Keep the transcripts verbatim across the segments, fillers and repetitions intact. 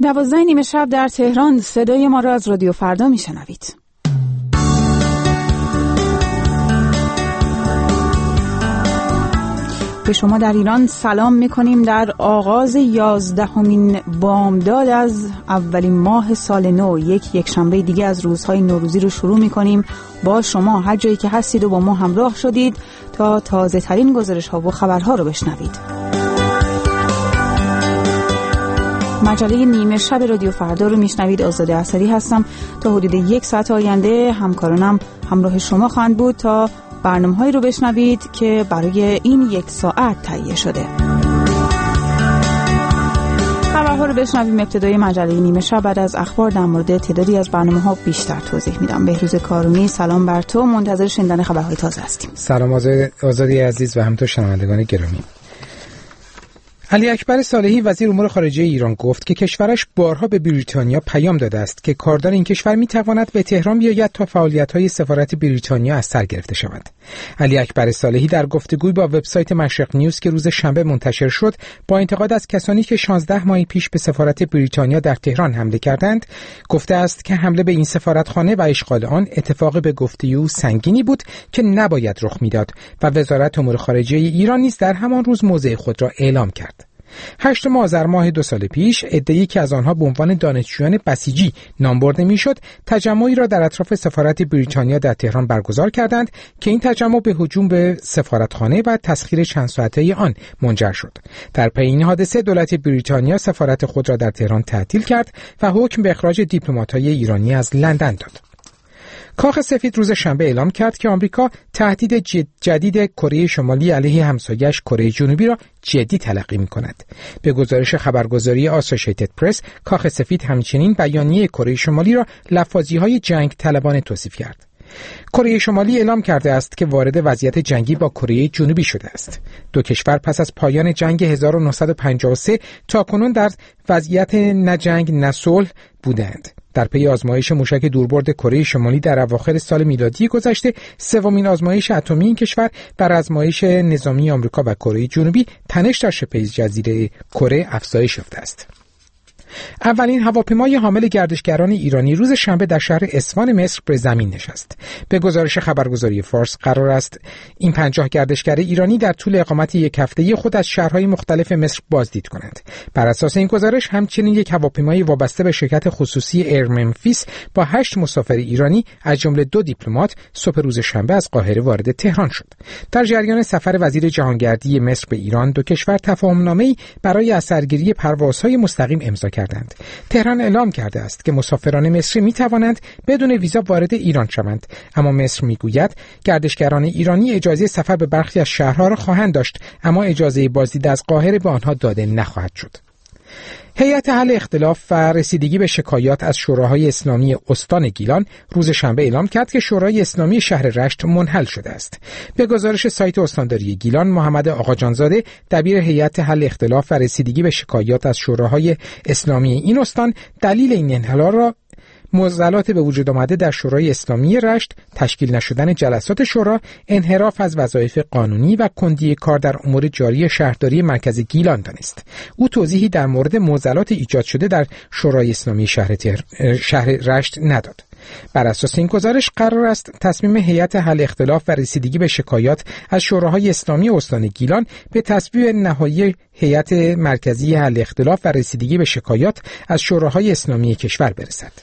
دوازده نیمه شب در تهران صدای ما را از رادیو فردا میشنوید. به شما در ایران سلام میکنیم در آغاز یازدهمین بامداد از اولین ماه سال نو. یک یک شنبه دیگه از روزهای نوروزی رو شروع میکنیم با شما. هر جایی که هستید و با ما همراه شدید تا تازه ترین گزارش ها و خبرها رو بشنوید. مجله نیمه شب رادیو فردا رو میشنوید. آزاده عصری هستم. تا حدود یک ساعت آینده همکارانم همراه شما خواهند بود تا برنامه‌هایی رو بشنوید که برای این یک ساعت تهیه شده. خبرها رو بشنویم. ابتدای مجله نیمه شب بعد از اخبار در مورد تعدادی از برنامه‌ها بیشتر توضیح میدم. بهروز کارونی، سلام بر تو. منتظر شنیدن خبرهای تازه هستیم. سلام آزادی عزیز و همینطور شنوندگان گرامی. علی اکبر صالحی وزیر امور خارجه ایران گفت که کشورش بارها به بریتانیا پیام داده است که کاردار این کشور میتواند به تهران بیاید تا فعالیت‌های سفارت بریتانیا از سر گرفته شود. علی اکبر صالحی در گفتگوی با وبسایت مشرق نیوز که روز شنبه منتشر شد، با انتقاد از کسانی که شانزده ماه پیش به سفارت بریتانیا در تهران حمله کردند، گفته است که حمله به این سفارتخانه و اشغال آن اتفاق به گفته او سنگینی بود که نباید رخ میداد و وزارت امور خارجه ایران نیز در همان روز موضع خود را اعلام کرد. هشتم آذر ماه دو سال پیش عده‌ای که از آنها به عنوان دانشجویان بسیجی نام برده میشد، تجمعی را در اطراف سفارت بریتانیا در تهران برگزار کردند که این تجمع به هجوم به سفارتخانه و تسخیر چند ساعته آن منجر شد. در پی این حادثه دولت بریتانیا سفارت خود را در تهران تعطیل کرد و حکم به اخراج دیپلمات‌های ایرانی از لندن داد. کاخ سفید روز شنبه اعلام کرد که آمریکا تهدید جدید کره شمالی علیه همسایه‌اش کره جنوبی را جدی تلقی می‌کند. به گزارش خبرگزاری آسوشیتد پرس، کاخ سفید همچنین بیانیه کره شمالی را لفاظی‌های جنگ طلبانه توصیف کرد. کره شمالی اعلام کرده است که وارد وضعیت جنگی با کره جنوبی شده است. دو کشور پس از پایان جنگ هزار و نهصد و پنجاه و سه تاکنون در وضعیت نه جنگ نه صلح بودند. در پی آزمایش موشک دوربرد کره شمالی در اواخر سال میلادی گذشته، سومین آزمایش اتمی این کشور بر آزمایش نظامی آمریکا و کره جنوبی، تنش در شبه جزیره کره افزایش یافته است. اولین هواپیمای حامل گردشگران ایرانی روز شنبه در شهر اصفهان مصر به زمین نشست. به گزارش خبرگزاری فارس، قرار است این پنجاه گردشگر ایرانی در طول اقامت یک هفته‌ای خود از شهرهای مختلف مصر بازدید کنند. بر اساس این گزارش همچنین یک هواپیمای وابسته به شرکت خصوصی ایر ممفیس با هشت مسافر ایرانی از جمله دو دیپلمات صبح روز شنبه از قاهره وارد تهران شد. در جریان سفر وزیر جهانگردی مصر به ایران، دو کشور تفاهم‌نامه‌ای برای اثرگیری پروازهای مستقیم امضا کردند. تهران اعلام کرده است که مسافران مصری می توانند بدون ویزا وارد ایران شوند، اما مصر می گوید گردشگران ایرانی اجازه سفر به برخی از شهرها را خواهند داشت، اما اجازه بازدید از قاهره به آنها داده نخواهد شد. هیئت حل اختلاف و رسیدگی به شکایات از شوراهای اسلامی استان گیلان روز شنبه اعلام کرد که شورای اسلامی شهر رشت منحل شده است. به گزارش سایت استانداری گیلان، محمد آقاجانزاده، دبیر هیئت حل اختلاف و رسیدگی به شکایات از شوراهای اسلامی این استان، دلیل این انحلال را معضلات به وجود آمده در شورای اسلامی رشت، تشکیل نشدن جلسات شورا، انحراف از وظایف قانونی و کندی کار در امور جاری شهرداری مرکز گیلان دانست. او توضیحی در مورد معضلات ایجاد شده در شورای اسلامی شهر, تهر... شهر رشت نداد. بر اساس این گزارش قرار است تصمیم هیئت حل اختلاف و رسیدگی به شکایات از شوراهای اسلامی استان گیلان به تصویب نهایی هیئت مرکزی حل اختلاف و رسیدگی به شکایات از شوراهای اسلامی کشور برسد.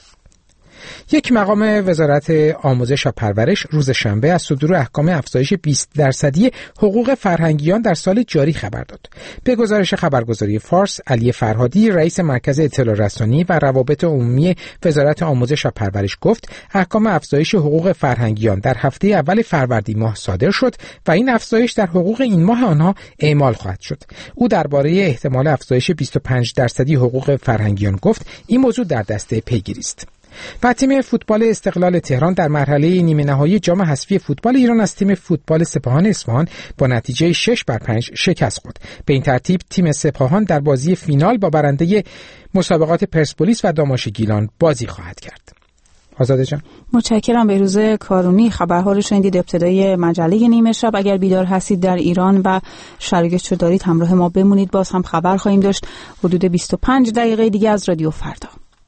یک مقام وزارت آموزش و پرورش روز شنبه از صدور احکام افزایش بیست درصدی حقوق فرهنگیان در سال جاری خبر داد. به گزارش خبرگزاری فارس، علی فرهادی، رئیس مرکز اطلاع رسانی و روابط عمومی وزارت آموزش و پرورش گفت احکام افزایش حقوق فرهنگیان در هفته اول فروردین ماه صادر شد و این افزایش در حقوق این ماه آنها اعمال خواهد شد. او درباره احتمال افزایش بیست و پنج درصدی حقوق فرهنگیان گفت این موضوع در دسته پیگیری است. و تیم فوتبال استقلال تهران در مرحله نیمه نهایی جام حذفی فوتبال ایران از تیم فوتبال سپاهان اصفهان با نتیجه شش بر پنج شکست خورد. به این ترتیب تیم سپاهان در بازی فینال با برنده مسابقات پرسپولیس و داماش گیلان بازی خواهد کرد. آزاده جان. متشکرم. بهروز کارونی، خبرها رو شنیدید ابتدای مجله نیمه شب. اگر بیدار هستید در ایران و شرایط رو دارید همراه ما بمونید، باز هم خبر خواهیم داشت حدود بیست و پنج دقیقه دیگه از رادیو فردا.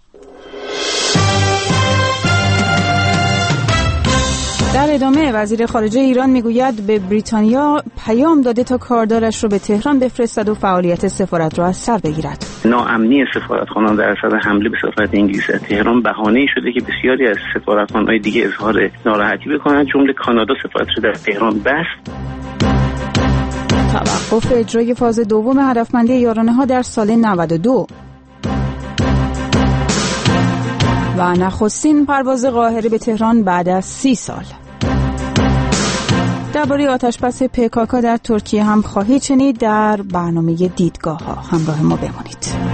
در ادامه وزیر خارجه ایران میگوید به بریتانیا پیام داده تا کاردارش رو به تهران بفرستد و فعالیت سفارت را از سر بگیرد. ناامنی سفارتخانه‌ها در اثر حمله به سفارت انگلیس در تهران بهانه‌ای شده که بسیاری از سفارتخانه‌های دیگه اظهار ناراحتی بکنند. جمله کانادا سفارتش در تهران بست. توقف اجرای فاز دوم هدفمندی یارانه‌ها در سال نود و دو و نخستین پرواز قاهره به تهران بعد از سی سال. درباره آتشبس پیکاکا در ترکیه هم خواهید شنید در برنامه دیدگاه ها. همراه ما بمانید.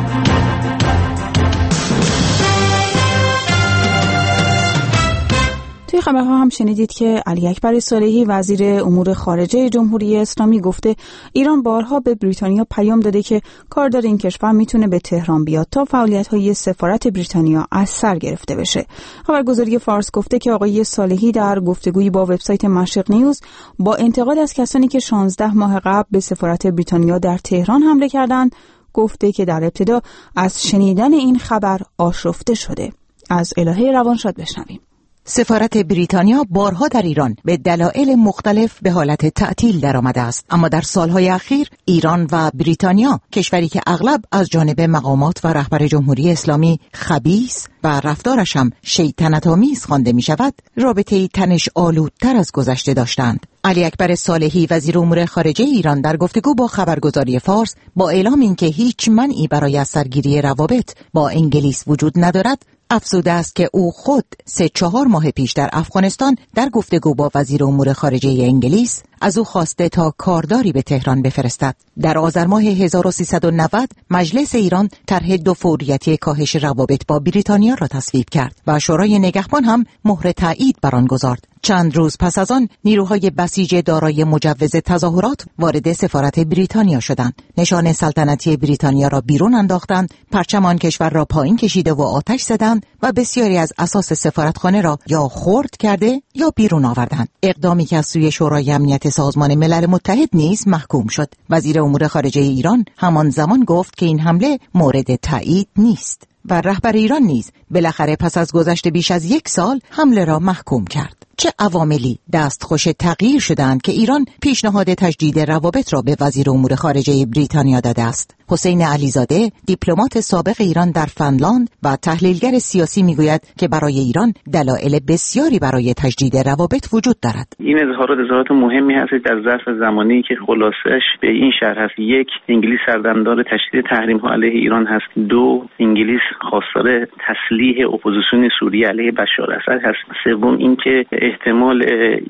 توی خبرها هم شنیدید که علی اکبر صالحی وزیر امور خارجه جمهوری اسلامی گفته ایران بارها به بریتانیا پیام داده که کاردار این کشور میتونه به تهران بیاد تا فعالیت‌های سفارت بریتانیا از سر گرفته بشه. خبرگزاری فارس گفته که آقای صالحی در گفتگویی با وبسایت مشرق نیوز با انتقاد از کسانی که شانزده ماه قبل به سفارت بریتانیا در تهران حمله کردند، گفته که در ابتدا از شنیدن این خبر آشفته شده. از الهه روانشاد بشنویم. سفارت بریتانیا بارها در ایران به دلایل مختلف به حالت تعطیل درآمده است، اما در سالهای اخیر ایران و بریتانیا، کشوری که اغلب از جانب مقامات و رهبر جمهوری اسلامی خبیث و رفتارش هم شیطنت‌آمیز خوانده می شود، رابطه‌ای تنش آلودتر از گذشته داشتند. علی اکبر صالحی وزیر امور خارجه ایران در گفتگو با خبرگزاری فارس با اعلام اینکه هیچ منعی برای از سرگیری روابط با انگلیس وجود ندارد، افزوده است که او خود سه چهار ماه پیش در افغانستان در گفتگو با وزیر امور خارجه انگلیس از او خواسته تا کارداری به تهران بفرستد. در آذر ماه هزار و سیصد و نود مجلس ایران طرح دو فوریتی کاهش روابط با بریتانیا را تصویب کرد و شورای نگهبان هم مهر تایید بر آن گذارد. چند روز پس از آن نیروهای بسیج دارای مجوز تظاهرات وارد سفارت بریتانیا شدند. نشان سلطنتی بریتانیا را بیرون انداختند، پرچم آن کشور را پایین کشیده و آتش زدند و بسیاری از اساس سفارتخانه را یا خرد کرده یا بیرون آوردند. اقدامی که از سوی شورای امنیت سازمان ملل متحد نیز محکوم شد. وزیر امور خارجه ایران همان زمان گفت که این حمله مورد تایید نیست و رهبر ایران نیز بالاخره پس از گذشت بیش از یک سال حمله را محکوم کرد. چه عواملی دستخوش تغییر شدند که ایران پیشنهاد تجدید روابط را به وزیر امور خارجه بریتانیا داده است؟ حسین علیزاده، دیپلمات سابق ایران در فنلاند و تحلیلگر سیاسی میگوید که برای ایران دلایل بسیاری برای تجدید روابط وجود دارد. این اظهارات اظهارات مهمی هست در ظرف زمانی که خلاصش به این شرح هست: یک، انگلیس سردمدار تشدید تحریم ها علیه ایران هست. دو، انگلیس خواستار تسلیح اپوزیسیون سوریه علیه بشار اسد هست. سوم، اینکه احتمال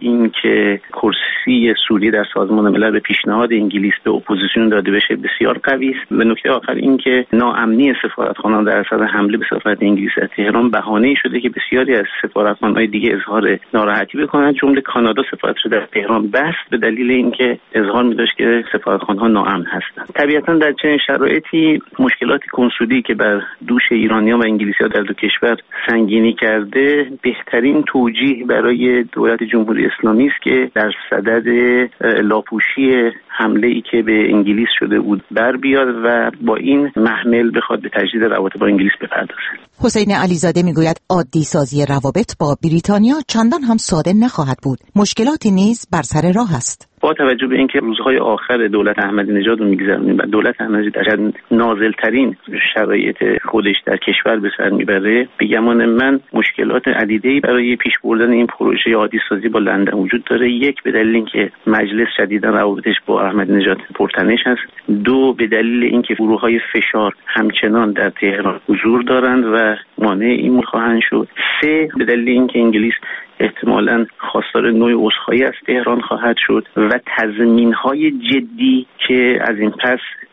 اینکه کرسی سوریه در سازمان ملل به پیشنهاد انگلیس به اپوزیسیون داده بشه بسیار قوی است. و نکته آخر اینکه ناامنی سفارتخانه‌ها در اثر حمله به سفارت انگلیس در تهران بهانه‌ای شده که بسیاری از سفارتخانه‌های دیگه اظهار ناراحتی بکنند. جمله کانادا سفارتش در تهران بست به دلیل اینکه اظهار می‌داشت که سفارتخانه‌ها ناامن هستند. طبیعتاً در چنین شرایطی مشکلات کنسولی که بر دوش ایرانیان و انگلیسی‌ها در دو کشور سنگینی کرده، بهترین توجیه برای دولت جمهوری اسلامی است که در صدد لاپوشی حمله ای که به انگلیس شده بود بر بیاد و با این محمل بخواد به تجدید روابط با انگلیس بپردازه. حسین علیزاده میگوید عادی سازی روابط با بریتانیا چندان هم ساده نخواهد بود. مشکلاتی نیز بر سر راه است. با توجه به اینکه روزهای آخر دولت احمدی نژاد رو میگذرونیم و دولت احمدی در نازلترین شرایط خودش در کشور به سر میبره، به گمان من مشکلات عدیده‌ای برای پیش بردن این پروژه عادی سازی با لندن وجود داره. یک، به دلیل اینکه مجلس شدیداً روابطش با احمدی نژاد پرتنش است. دو، به دلیل اینکه گروه‌های فشار همچنان در تهران حضور دارند و مانع این خواهند شد. سه، به دلیل اینکه انگلیس احتمالاً خواستار نوع عذرخواهی از تهران خواهد شد و تضمین‌های جدی که از این پس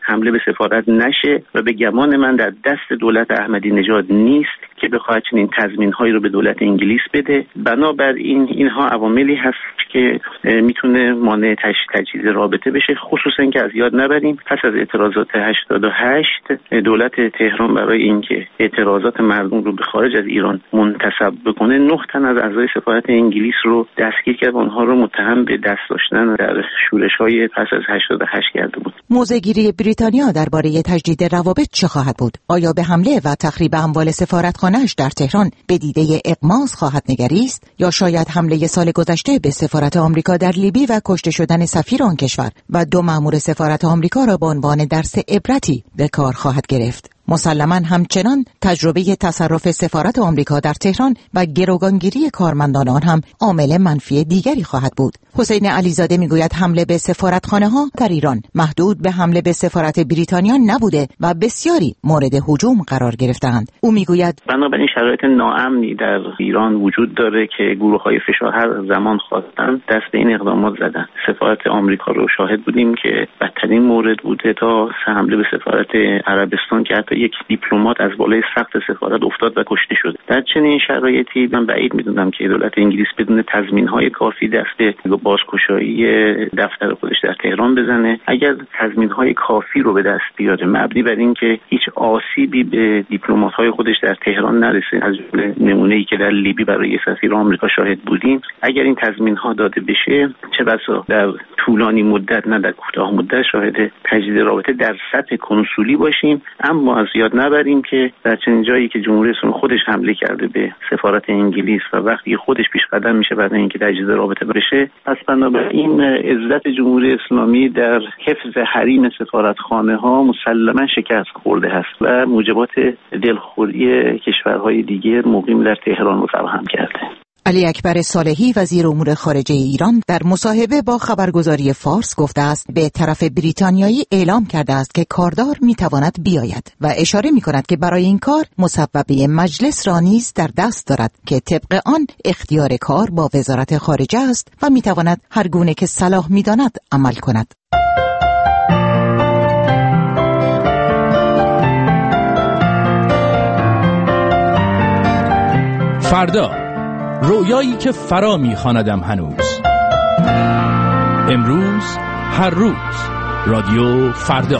حمله به سفارت نشه و به گمان من در دست دولت احمدی نژاد نیست که بخواد چنین تضمین‌هایی رو به دولت انگلیس بده. بنابراین اینها عواملی هست که میتونه مانع تجدید رابطه بشه، خصوصا که از یاد نبریم پس از اعتراضات هشتاد و هشت دولت تهران برای اینکه اعتراضات مردم رو به خارج از ایران منتسب بکنه نه تن از اعضای سفارت انگلیس رو دستگیر کرد و آنها رو متهم به دست داشتن در شورش‌های پس از هشتاد و هشت کرده بود. موضع‌گیری بریتانیا درباره تجدید روابط چه خواهد بود؟ آیا به حمله و تخریب اموال سفارتخانه‌اش در تهران به دیده اغماض خواهد نگریست یا شاید حمله سال گذشته به سفارت آمریکا در لیبی و کشته شدن سفیر آن کشور و دو مأمور سفارت آمریکا را به عنوان درس عبرتی به کار خواهد گرفت؟ مسلماً همچنان تجربه تصرف سفارت آمریکا در تهران و گروگانگیری کارمندان آن هم عامل منفی دیگری خواهد بود. حسین علیزاده میگوید حمله به سفارتخانه ها در ایران محدود به حمله به سفارت بریتانیا نبوده و بسیاری مورد هجوم قرار گرفتند. او میگوید بنابراین شرایط ناامنی در ایران وجود داره که گروه‌های فشار هر زمان خواستن دست به این اقدامات زدن. سفارت آمریکا رو شاهد بودیم که بدترین مورد بوده تا حمله به سفارت عربستان که حتی یک دیپلمات از بالای سقف سفارت افتاد و کشته شد. در چنین شرایطی من بعید می‌دونم که دولت انگلیس بدون تضمین‌های کافی دست به بازگشایی دفتر خودش در تهران بزنه. اگر تضمین‌های کافی رو به دست بیاره مبنی بر اینکه هیچ آسیبی به دیپلمات‌های خودش در تهران نرسه، از جمله نمونه‌ای که در لیبی برای سفیر آمریکا شاهد بودیم، اگر این تضمین‌ها داده بشه چه بسا در طولانی مدت نه در کوتاه مدت شاهد تجدید رابطه در سطح کنسولی باشیم. اما از یاد نبریم که در چنین جایی که جمهوری اسلامی خودش حمله کرده به سفارت انگلیس و وقتی خودش پیش قدم میشه برای اینکه تجدید رابطه بشه، پس بنابراین عزت جمهوری اسلامی در حفظ حریم سفارتخانه ها مسلما شکست خورده است و موجبات دلخوری کشورهای دیگه مقیم در تهران رو فراهم کرده. علی اکبر صالحی وزیر امور خارجه ایران در مصاحبه با خبرگزاری فارس گفته است به طرف بریتانیایی اعلام کرده است که کاردار میتواند بیاید و اشاره میکند که برای این کار مصوبه مجلس را نیز در دست دارد که طبق آن اختیار کار با وزارت خارجه است و میتواند هر گونه که صلاح میداند عمل کند. فردا رویایی که فرا می‌خواندم هنوز. امروز هر روز رادیو فردا.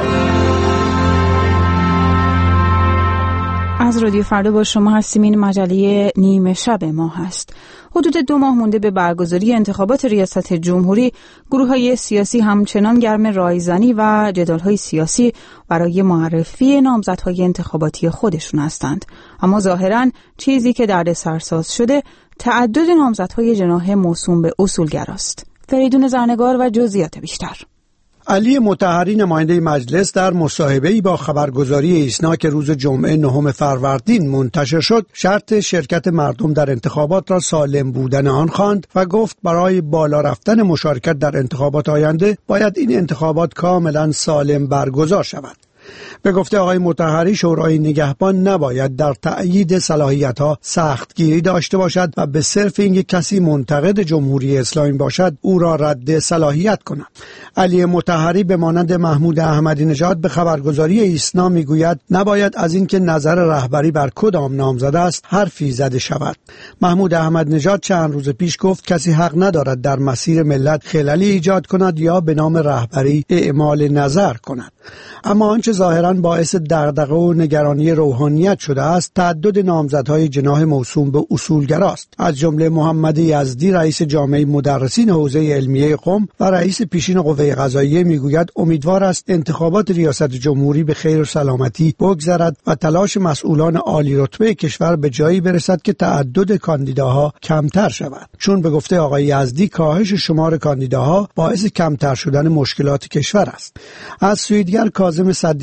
از رادیو فردا با شما هستیم. این مجله نیمه شب ما هست. حدود دو ماه مونده به برگزاری انتخابات ریاست جمهوری، گروه‌های سیاسی همچنان گرم رایزنی و جدال‌های سیاسی برای معرفی نامزدهای انتخاباتی خودشون هستند. اما ظاهراً چیزی که دردسرساز شده تعدد نامزدهای جناح موسوم به اصولگراست. فریدون زرنگار و جزئیات بیشتر. علی مطهری نماینده مجلس در مصاحبه‌ای با خبرگزاری ایسنا که روز جمعه نهم فروردین منتشر شد، شرط شرکت مردم در انتخابات را سالم بودن آن خواند و گفت برای بالا رفتن مشارکت در انتخابات آینده باید این انتخابات کاملا سالم برگزار شود. به گفته آقای مطهری، شورای نگهبان نباید در تأیید صلاحیت‌ها سختگیری داشته باشد و به صرف اینکه کسی منتقد جمهوری اسلامی باشد او را رد صلاحیت کند. علی مطهری به مانند محمود احمدی نژاد به خبرگزاری ایسنا میگوید نباید از اینکه نظر رهبری بر کدام نامزد است حرفی زده شود. محمود احمدی نژاد چند روز پیش گفت کسی حق ندارد در مسیر ملت خللی ایجاد کند یا به نام رهبری اعمال نظر کند. اما آنچه ظاهراً باعث دغدغه و نگرانی روحانیت شده است تعدد نامزدهای جناح موسوم به اصولگراست، از جمله محمد یزدی رئیس جامعه مدرسین حوزه علمیه قم و رئیس پیشین قوه قضاییه میگوید امیدوار است انتخابات ریاست جمهوری به خیر و سلامتی بگذرد و تلاش مسئولان عالی رتبه کشور به جایی برسد که تعدد کاندیداها کمتر شود، چون به گفته آقای یزدی کاهش شمار کاندیداها باعث کمتر شدن مشکلات کشور است. از سوی دیگر کاظم صدیقی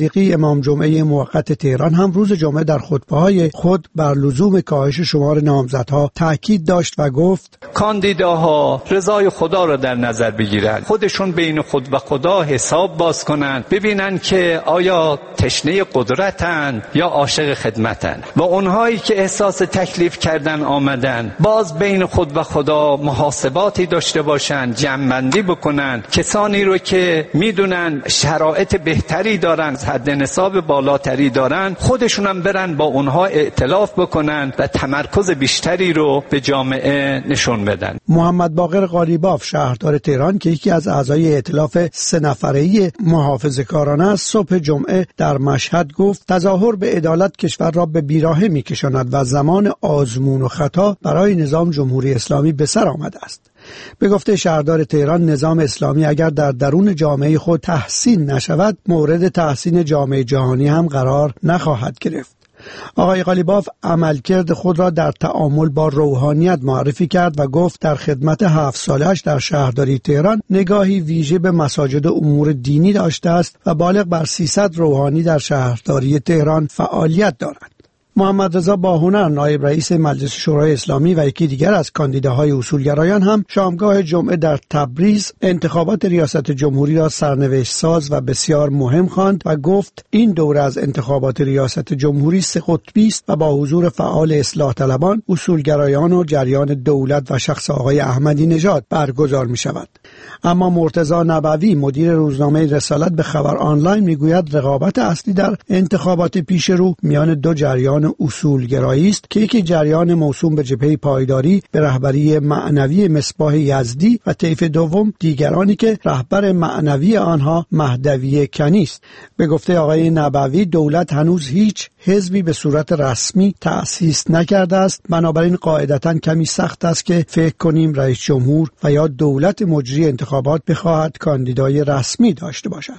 صدیقی امام جمعه موقت تهران هم روز جمعه در خطبه‌های خود بر لزوم کاهش شمار نامزدها تاکید داشت و گفت کاندیداها رضای خدا را در نظر بگیرند، خودشون بین خود و خدا حساب باز کنند، ببینن که آیا تشنه قدرتن یا عاشق خدمتن و اونهایی که احساس تکلیف کردن آمدن باز بین خود و خدا محاسباتی داشته باشن، جمع‌بندی بکنن. کسانی رو که میدونن شرایط بهتری دارن، حد نصاب بالاتری دارن، خودشون هم برن با اونها ائتلاف بکنن و تمرکز بیشتری رو به جامعه نشون بدن. محمد باقر قالیباف شهردار تهران که یکی از اعضای ائتلاف سه نفره‌ای محافظه‌کاران است، صبح جمعه در مشهد گفت تظاهر به عدالت کشور را به بیراهه می‌کشاند و زمان آزمون و خطا برای نظام جمهوری اسلامی به سر آمده است. به گفته شهردار تهران، نظام اسلامی اگر در درون جامعه خود تحسین نشود، مورد تحسین جامعه جهانی هم قرار نخواهد گرفت. آقای قالیباف عملکرد خود را در تعامل با روحانیت معرفی کرد و گفت در خدمت هفت سالش در شهرداری تهران نگاهی ویژه به مساجد و امور دینی داشته است و بالغ بر سیصد روحانی در شهرداری تهران فعالیت دارند. محمد رضا باهنر نایب رئیس مجلس شورای اسلامی و یکی دیگر از کاندیداهای اصولگرایان هم شامگاه جمعه در تبریز انتخابات ریاست جمهوری را سرنوشت ساز و بسیار مهم خواند و گفت این دوره از انتخابات ریاست جمهوری سه قطبی است و با حضور فعال اصلاح طلبان، اصولگرایان و جریان دولت و شخص آقای احمدی نژاد برگزار می شود. اما مرتضی نبوی مدیر روزنامه رسالت به خبر آنلاین میگوید رقابت اصلی در انتخابات پیش رو میان دو جریان اصولگرایی است که یکی جریان موسوم به جبهه پایداری به رهبری معنوی مصباح یزدی و طیف دوم دیگرانی که رهبر معنوی آنها مهدوی کنی است. به گفته آقای نبوی دولت هنوز هیچ حزبی به صورت رسمی تأسیس نکرده است، بنابراین قاعدتاً کمی سخت است که فکر کنیم رئیس جمهور و یا دولت مجری انتخابات بخواهد کاندیدای رسمی داشته باشد.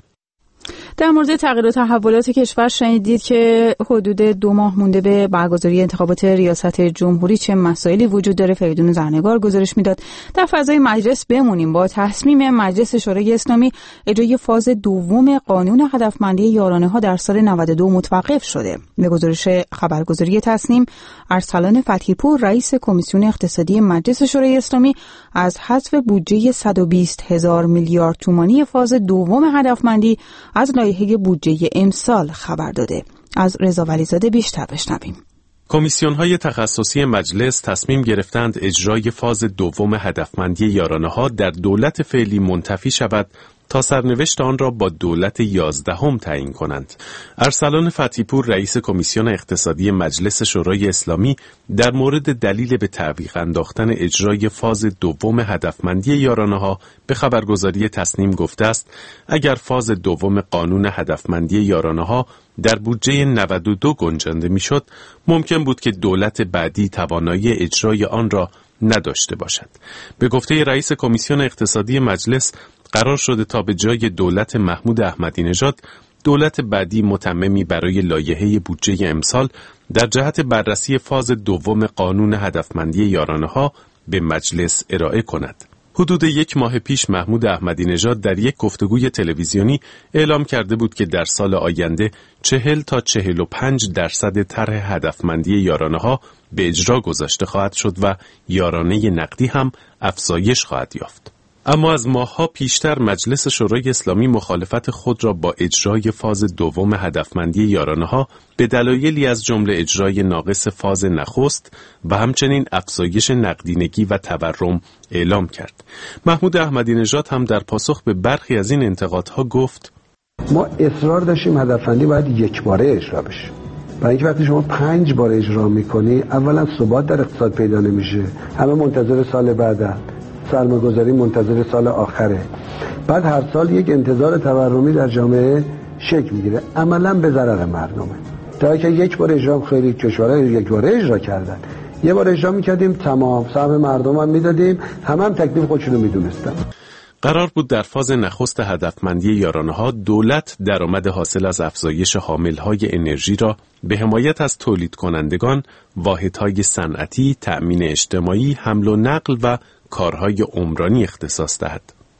در مورد تغییر و تحولات کشور شنیدید که حدود دو ماه مونده به برگزاری انتخابات ریاست جمهوری چه مسائلی وجود داره. فریدون زرنگار گزارش میداد. در فضای مجلس بمونیم. با تصمیم مجلس شورای اسلامی اجرای فاز دوم قانون هدفمندی یارانه ها در سال نود و دو متوقف شده. به گزارش خبرگزاری تصنیم، ارسلان فتحی پور رئیس کمیسیون اقتصادی مجلس شورای اسلامی از حذف بودجه صد و بیست هزار میلیارد تومانی فاز دوم هدفمندی از لایحه بودجه امسال خبر داده. از رضا ولیزاده بیشتر بشنویم. کمیسیون‌های تخصصی مجلس تصمیم گرفتند اجرای فاز دوم هدفمندی یارانه‌ها در دولت فعلی منتفی شود تا سرنوشت آن را با دولت یازدهم تعیین کنند. ارسلان فتحی پور رئیس کمیسیون اقتصادی مجلس شورای اسلامی در مورد دلیل به تعویق انداختن اجرای فاز دوم هدفمندی یارانه‌ها به خبرگزاری تصنیم گفته است اگر فاز دوم قانون هدفمندی یارانه‌ها در بودجه نود و دو گنجانده میشد، ممکن بود که دولت بعدی توانایی اجرای آن را نداشته باشد. به گفته رئیس کمیسیون اقتصادی مجلس، قرار شده تا به جای دولت محمود احمدی نژاد، دولت بعدی متممی برای لایحه بودجه امسال در جهت بررسی فاز دوم قانون هدفمندی یارانه‌ها به مجلس ارائه کند. حدود یک ماه پیش محمود احمدی نژاد در یک گفتگوی تلویزیونی اعلام کرده بود که در سال آینده چهل تا چهل و پنج درصد طرح هدفمندی یارانه‌ها به اجرا گذاشته خواهد شد و یارانه نقدی هم افزایش خواهد یافت. اما از ماه‌ها پیشتر مجلس شورای اسلامی مخالفت خود را با اجرای فاز دوم هدفمندی یارانه‌ها به دلایلی از جمله اجرای ناقص فاز نخست و همچنین افزایش نقدینگی و تورم اعلام کرد. محمود احمدی نژاد هم در پاسخ به برخی از این انتقادها گفت: ما اصرار داشتیم هدفمندی باید یک باره اجرا بشه. برای اینکه وقتی شما پنج بار اجرا میکنی، اولا ثبات در اقتصاد پیدا نمیشه، همه منتظر سال بعدن، سرمایه‌گذاری منتظر سال آخره، بعد هر سال یک انتظار تورمی در جامعه شکل میگیره، عملاً به ضرر مردمه. تا که یک بار اجرا خیلی کشورها یک بار اجرا کردن، یه بار اجرا میکردیم تمام سهم مردم هم میدادیم، همه هم تکلیف خودشونو میدونستن. قرار بود در فاز نخست هدفمندی یارانه‌ها دولت درآمد حاصل از افزایش حامل‌های انرژی را به حمایت از تولید کنندگان، واحدهای صنعتی، تأمین اجتماعی، حمل و نقل و کارهای عمرانی اختصاص دهد.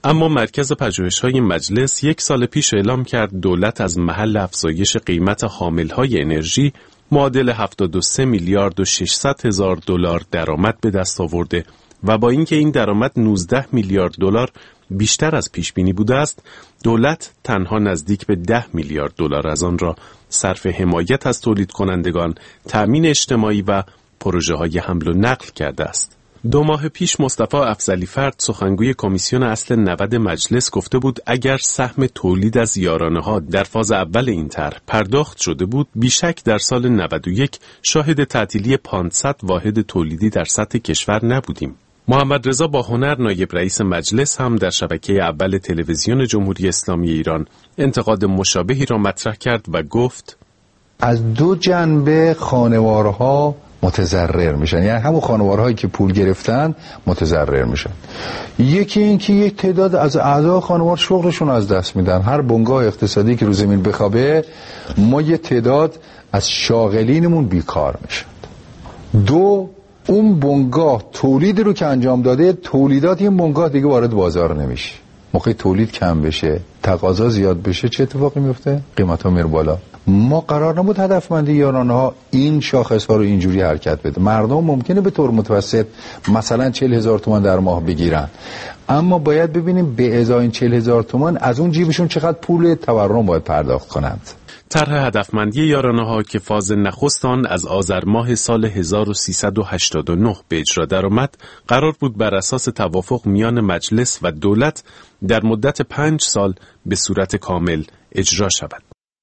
اما مرکز پژوهش‌های مجلس یک سال پیش اعلام کرد دولت از محل افزایش قیمت حامل‌های انرژی معادل هفتاد و سه میلیارد و ششصد هزار دلار درآمد به دست آورده و با اینکه این درآمد نوزده میلیارد دلار بیشتر از پیش بینی بوده است، دولت تنها نزدیک به ده میلیارد دلار از آن را صرف حمایت از تولید کنندگان، تأمین اجتماعی و پروژه‌های حمل و نقل کرده است. دو ماه پیش مصطفی افضلی فرد سخنگوی کمیسیون اصل نود مجلس گفته بود اگر سهم تولید از یارانه‌ها در فاز اول این طرح پرداخت شده بود، بیشک در سال نود و یک شاهد تعطیلی پانصد واحد تولیدی در سطح کشور نبودیم. محمد رضا باهنر نایب رئیس مجلس هم در شبکه اول تلویزیون جمهوری اسلامی ایران انتقاد مشابهی را مطرح کرد و گفت از دو جنبه خانوارها متضرر میشن، یعنی همون خانوارهایی که پول گرفتن متضرر میشن. یکی این که یک تعداد از اعضای خانوار شغلشون از دست میدن. هر بنگاه اقتصادی که رو زمین بخوابه ما یه تعداد از شاغلینمون بیکار میشن. دو، اون بنگاه تولید رو که انجام داده، تولیدات این بنگاه دیگه وارد بازار نمیشه. موقع تولید کم بشه، تقاضا زیاد بشه، چه اتفاقی میفته؟ قیمتا میره بالا. ما قرار نبود هدفمندی یارانه‌ها این شاخص‌ها رو اینجوری حرکت بده. مردم ممکنه به طور متوسط مثلا چهل هزار تومان در ماه بگیرن، اما باید ببینیم به ازای این چهل هزار تومان از اون جیبشون چقدر پول تورم باید پرداخت کنند. طرح هدفمندی یارانه‌ها که فاز نخست آن از آذر ماه سال هزار و سیصد و هشتاد و نه به اجرا درآمد، قرار بود بر اساس توافق میان مجلس و دولت در مدت پنج سال به صورت کامل اجرا شود.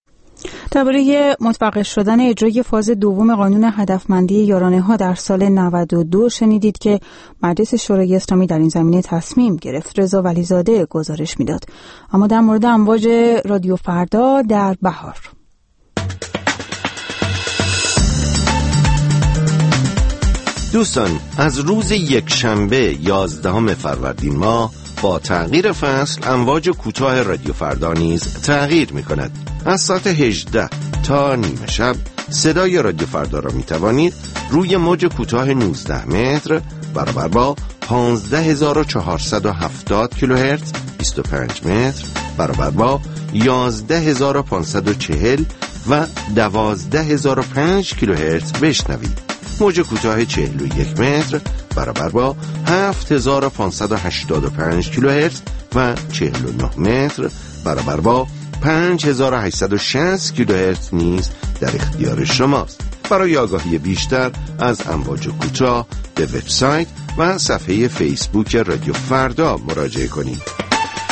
درباره متوقف شدن اجرای فاز دوم قانون هدفمندی یارانه‌ها در سال نود و دو شنیدید که مجلس شورای اسلامی در این زمینه تصمیم گرفت. رضا ولیزاده گزارش میداد. اما در مورد امواج رادیو فردا در بهار. دوستان، از روز یکشنبه یازدهم فروردین ماه با تغییر فصل امواج کوتاه رادیو فردا نیز تغییر می کند. از ساعت هجده تا نیمه شب صدای رادیو فردا را می توانید روی موج کوتاه نوزده متر برابر با پانزده هزار و چهارصد و هفتاد کیلوهرتز بیست و پنج متر برابر با یازده هزار و پانصد و چهل و دوازده هزار و پنج کیلوهرتز بشنوید. موج کوتاه چهل و یک متر برابر با هفت هزار و پانصد و هشتاد و پنج کیلوهرتز و چهل و نه متر برابر با پنج هزار و هشتصد و شصت کیلوهرتز نیز در اختیار شماست. برای آگاهی بیشتر از امواج کوتاه به وبسایت و صفحه فیسبوک رادیو فردا مراجعه کنید.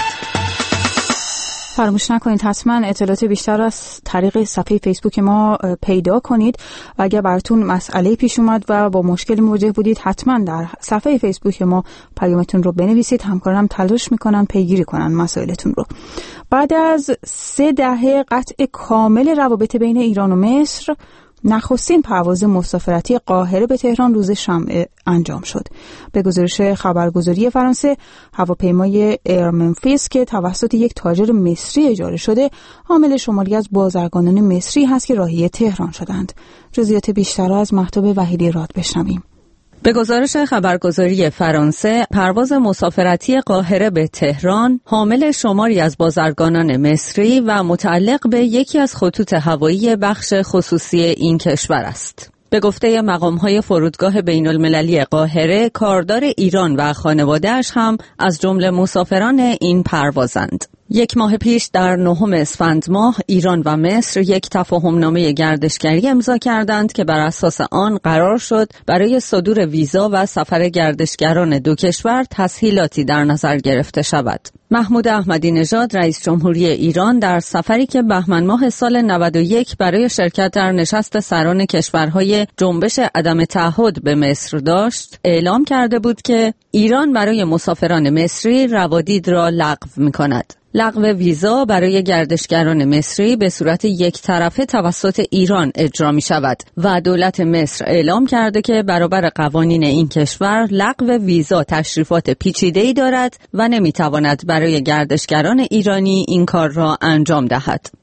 فراموش نکنید حتما اطلاعات بیشتر از طریق صفحه فیسبوک ما پیدا کنید و اگر براتون مسئله پیش اومد و با مشکلی مواجه بودید حتما در صفحه فیسبوک ما پیامتون رو بنویسید. همکارانم تلاش میکنن پیگیری کنن مسائلتون رو. بعد از سه دهه قطع کامل روابط بین ایران و مصر، نخستین پرواز مسافرتی قاهره به تهران روز شنبه انجام شد. به گزارش خبرگزاری فرانسه، هواپیمای ایر منفیس که توسط یک تاجر مصری اجاره شده، حامل شماری از بازرگانان مصری هست که راهی تهران شدند. جزئیات بیشتر از مهتاب وحیدی راد بشنویم. به گزارش خبرگزاری فرانسه، پرواز مسافرتی قاهره به تهران حامل شماری از بازرگانان مصری و متعلق به یکی از خطوط هوایی بخش خصوصی این کشور است. به گفته مقام‌های فرودگاه بین‌المللی قاهره، کاردار ایران و خانواده‌اش هم از جمله مسافران این پروازند. یک ماه پیش در نهم اسفند ماه ایران و مصر یک تفاهمنامه گردشگری امضا کردند که بر اساس آن قرار شد برای صدور ویزا و سفر گردشگران دو کشور تسهیلاتی در نظر گرفته شود. محمود احمدی نژاد رئیس جمهوری ایران در سفری که بهمن ماه سال نود و یک برای شرکت در نشست سران کشورهای جنبش عدم تعهد به مصر داشت، اعلام کرده بود که ایران برای مسافران مصری روادید را لغو می‌کند. لغو ویزا برای گردشگران مصری به صورت یک طرفه توسط ایران اجرا می شود و دولت مصر اعلام کرده که برابر قوانین این کشور لغو ویزا تشریفات پیچیده‌ای دارد و نمی تواند برای گردشگران ایرانی این کار را انجام دهد.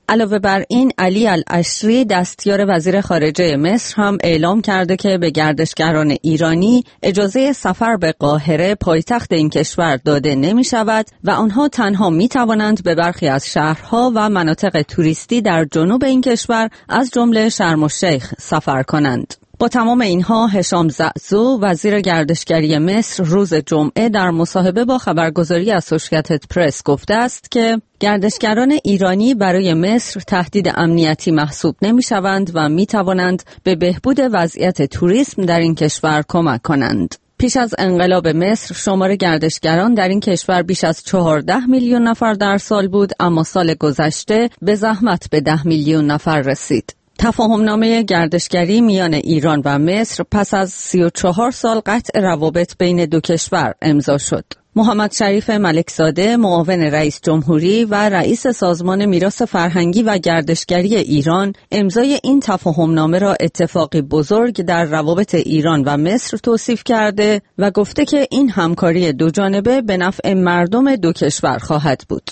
علاوه بر این، علی الاشری دستیار وزیر خارجه مصر هم اعلام کرده که به گردشگران ایرانی اجازه سفر به قاهره پایتخت این کشور داده نمی شود و آنها تنها می توانند به برخی از شهرها و مناطق توریستی در جنوب این کشور از جمله شرم الشیخ سفر کنند. با تمام اینها، هشام زعزو وزیر گردشگری مصر روز جمعه در مصاحبه با خبرگزاری اسوشییتد پرس گفته است که گردشگران ایرانی برای مصر تهدید امنیتی محسوب نمی شوند و می توانند به بهبود وضعیت توریسم در این کشور کمک کنند. پیش از انقلاب مصر شمار گردشگران در این کشور بیش از چهارده میلیون نفر در سال بود، اما سال گذشته به زحمت به ده میلیون نفر رسید. تفاهمنامه گردشگری میان ایران و مصر پس از سی و چهار سال قطع روابط بین دو کشور امضا شد. محمد شریف ملکزاده، معاون رئیس جمهوری و رئیس سازمان میراث فرهنگی و گردشگری ایران، امضای این تفاهمنامه را اتفاقی بزرگ در روابط ایران و مصر توصیف کرده و گفته که این همکاری دوجانبه به نفع مردم دو کشور خواهد بود.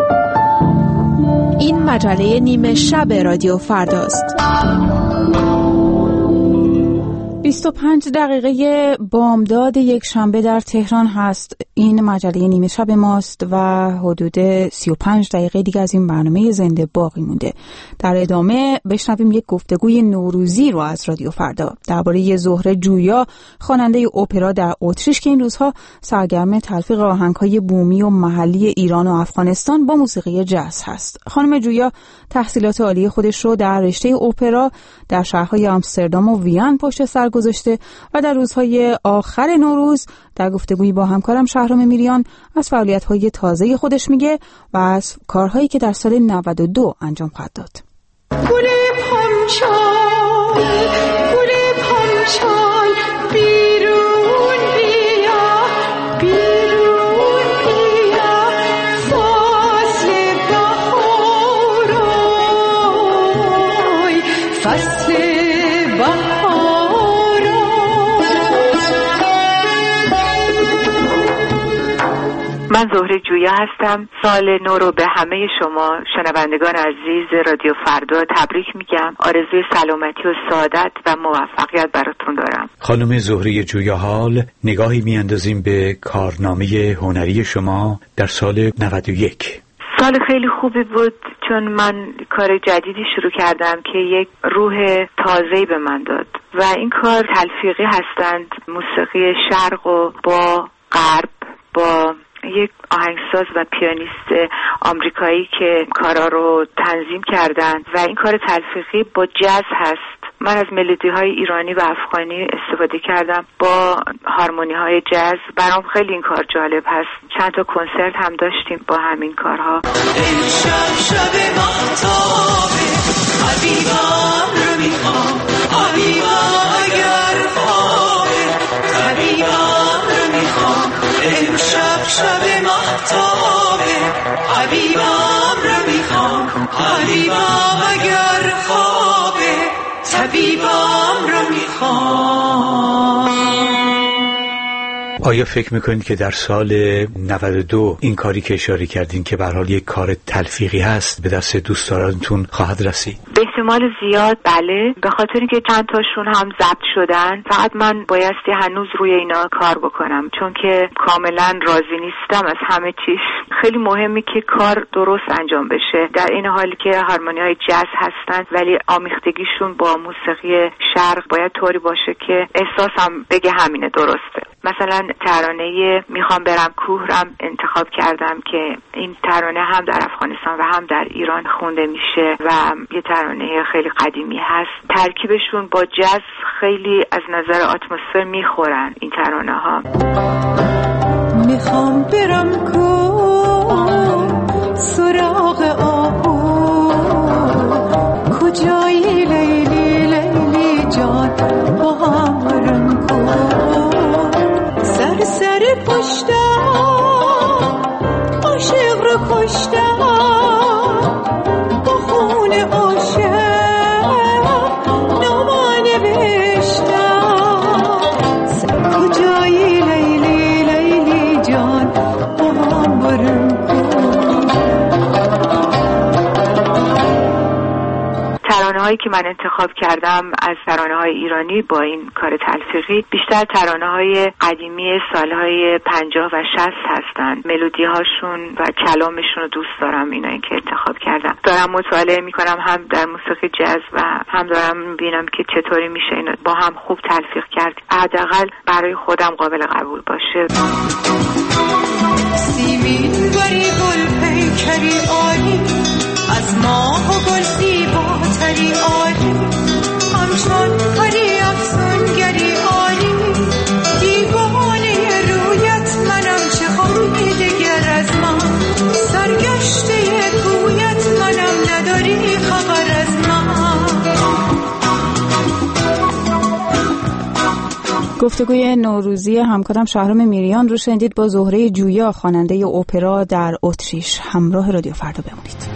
این مجله نیمه شب رادیو فرداست. بیست و پنج دقیقه بامداد یک شنبه در تهران هست. این مجله نیمه شب ماست و حدود سی و پنج دقیقه دیگه از این برنامه زنده باقی مونده. در ادامه بشنویم یک گفتگوی نوروزی رو از رادیو فردا درباره زهره جویا، خواننده اپرا در اتریش که این روزها سرگرم تلفیق آهنگ‌های بومی و محلی ایران و افغانستان با موسیقی جاز هست. خانم جویا تحصیلات عالی خودش رو در رشته اپرا در شهرهای آمستردام و وین پشت سر گذاشته و در روزهای آخر نوروز در گفتگویی با همکارم شهرام میریان از فعالیت‌های تازه خودش میگه و از کارهایی که در سال نود و دو انجام خواهد داد. گل پامچال گل پامچال بیرون بیا بیرون بیا فصل بهارای فصل بهار. من زهره جویا هستم. سال نو رو به همه شما شنوندگان عزیز رادیو فردا تبریک میگم. آرزوی سلامتی و سعادت و موفقیت براتون دارم. خانم زهره جویا حال نگاهی میاندازیم به کارنامه هنری شما در سال نود و یک. سال خیلی خوبی بود چون من کار جدیدی شروع کردم که یک روح تازه‌ای به من داد و این کار تلفیقی هستند. موسیقی شرق و با غرب با یک آهنگساز و پیانیست آمریکایی که کارا رو تنظیم کردن و این کار تلفیقی با جاز هست. من از ملودی های ایرانی و افغانی استفاده کردم با هارمونی های جاز. برام خیلی این کار جالب هست. چند تا کنسرت هم داشتیم با همین کارها. امشب شب مهتابه حبیبم رو میخوام حبیبم اگر خوابه حبیبم رو میخوام امشب شب مهتابه حبیبم رو میخوام حبیبم اگر خوابه طبیبم رو میخوام. آیا فکر میکنید که در سال نود و دو این کاری که اشاره کردین که به هر حال یک کار تلفیقی هست به دست دوستدارانتون خواهد رسید؟ به احتمال زیاد بله، به خاطر اینکه چند تاشون هم ضبط شدن. فقط من بایستی هنوز روی اینا کار بکنم چون که کاملا راضی نیستم از همه چیز. خیلی مهمه که کار درست انجام بشه در این حالی که هارمونی های جاز هستن ولی آمیختگیشون با موسیقی شرق باید طوری باشه که احساسم بگه همینه درسته. مثلا ترانه میخوام برم کوه رم انتخاب کردم که این ترانه هم در افغانستان و هم در ایران خونده میشه و یه ترانه خیلی قدیمی هست. ترکیبشون با جاز خیلی از نظر اتمسفر میخورن این ترانه ها. میخوام برم کوه سراغ آهو کجایی لیلی لیلی جان با هم برم کوه سر سر پشتم عاشق رو کشتم با خون عاشق نامه نوشتم کجایی لیلی لیلی جان با هم برم کن. که من انتخاب کردم از ترانه‌های ایرانی با این کار تلفیقی بیشتر ترانه‌های قدیمی سالهای پنجاه و شصت هستن. ملودی هاشون و کلامشون رو دوست دارم، اینا این که انتخاب کردم. دارم مطالعه میکنم هم در موسیقی جاز و هم دارم میبینم که چطوری میشه اینا با هم خوب تلفیق کرد، حداقل برای خودم قابل قبول باشه. سیمین بری گل پیکری عالی، از ماه و گل زیباتری عالی، همچون پری افسونگری عالی، دیوانه رویت منم، چه خواهی دگر از من، سرگشته گویت منم، نداری خبر از من. گفتگوی نوروزی همکارم شهرام میریان رو شنیدید با زهره جویا، خواننده اپرا در اتریش. همراه رادیو فردا بمونید.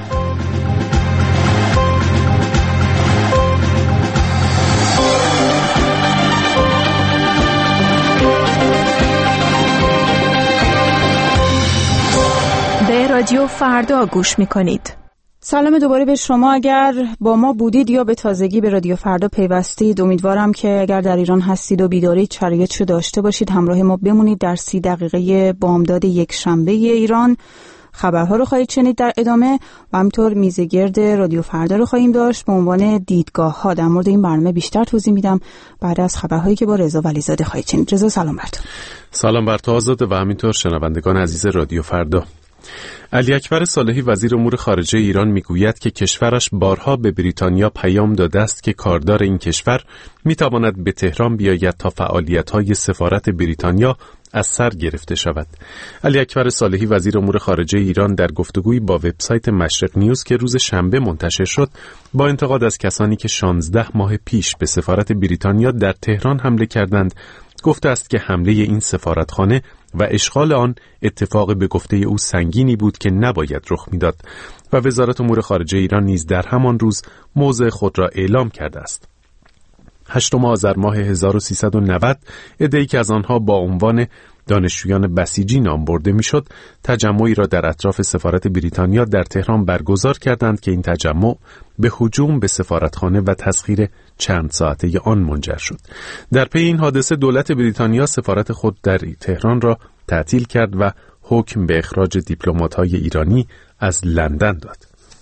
به رادیو فردا گوش میکنید. سلام دوباره به شما. اگر با ما بودید یا به تازگی به رادیو فردا پیوستید، امیدوارم که اگر در ایران هستید و بیدارید شرایطشو داشته باشید، همراه ما بمونید. در سی دقیقه بامداد یک شنبه ایران خبرها رو خواهید شنید در ادامه و همینطور میزگرد رادیو فردا رو خواهیم داشت به عنوان دیدگاه ها. در مورد این برنامه بیشتر توضیح میدم بعد از خبرهایی که با رضا ولیزاده خواهید شنید. رضا سلام بر تو. سلام بر تو آزاده و همینطور شنوندگان عزیز رادیو فردا. علی اکبر صالحی وزیر امور خارجه ایران میگوید که کشورش بارها به بریتانیا پیام داده است که کاردار این کشور میتواند به تهران بیاید تا فعالیت‌های سفارت بریتانیا از سر گرفته شود. علی اکبر صالحی وزیر امور خارجه ایران در گفتگویی با وبسایت مشرق نیوز که روز شنبه منتشر شد، با انتقاد از کسانی که شانزده ماه پیش به سفارت بریتانیا در تهران حمله کردند، گفته است که حمله این سفارتخانه و اشغال آن اتفاق به گفته او سنگینی بود که نباید رخ میداد و وزارت امور خارجه ایران نیز در همان روز موضع خود را اعلام کرده است. هشتم آذر ماه هزار و سیصد و نود عده‌ای که از آنها با عنوان دانشجویان بسیجی نام برده میشد، تجمعی را در اطراف سفارت بریتانیا در تهران برگزار کردند که این تجمع به هجوم به سفارتخانه و تسخیر چند ساعته آن منجر شد. در پی این حادثه دولت بریتانیا سفارت خود در تهران را تعطیل کرد و حکم به اخراج دیپلمات‌های ایرانی از لندن داد.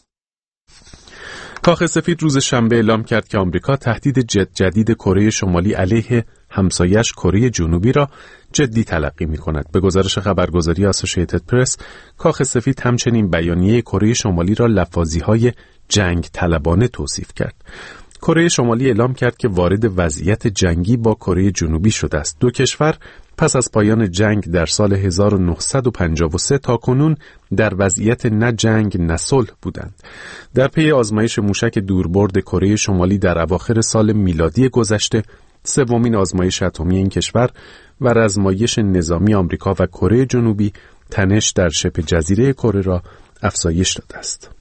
کاخ سفید روز شنبه اعلام کرد که آمریکا تهدید جد جدید کره شمالی علیه همسایش کره جنوبی را جدی تلقی می کند. به گزارش خبرگزاری اسوسییتد پرس، کاخ سفید همچنین بیانیه کره شمالی را لفاظی‌های جنگ طلبانه توصیف کرد. کره شمالی اعلام کرد که وارد وضعیت جنگی با کره جنوبی شده است. دو کشور پس از پایان جنگ در سال هزار و نهصد و پنجاه و سه تا کنون در وضعیت نه جنگ نه صلح بودند. در پی آزمایش موشک دوربرد کره شمالی در اواخر سال میلادی گذشته، سومین آزمایش اتمی این کشور و آزمایش نظامی آمریکا و کره جنوبی، تنش در شبه جزیره کره را افزایش داده است.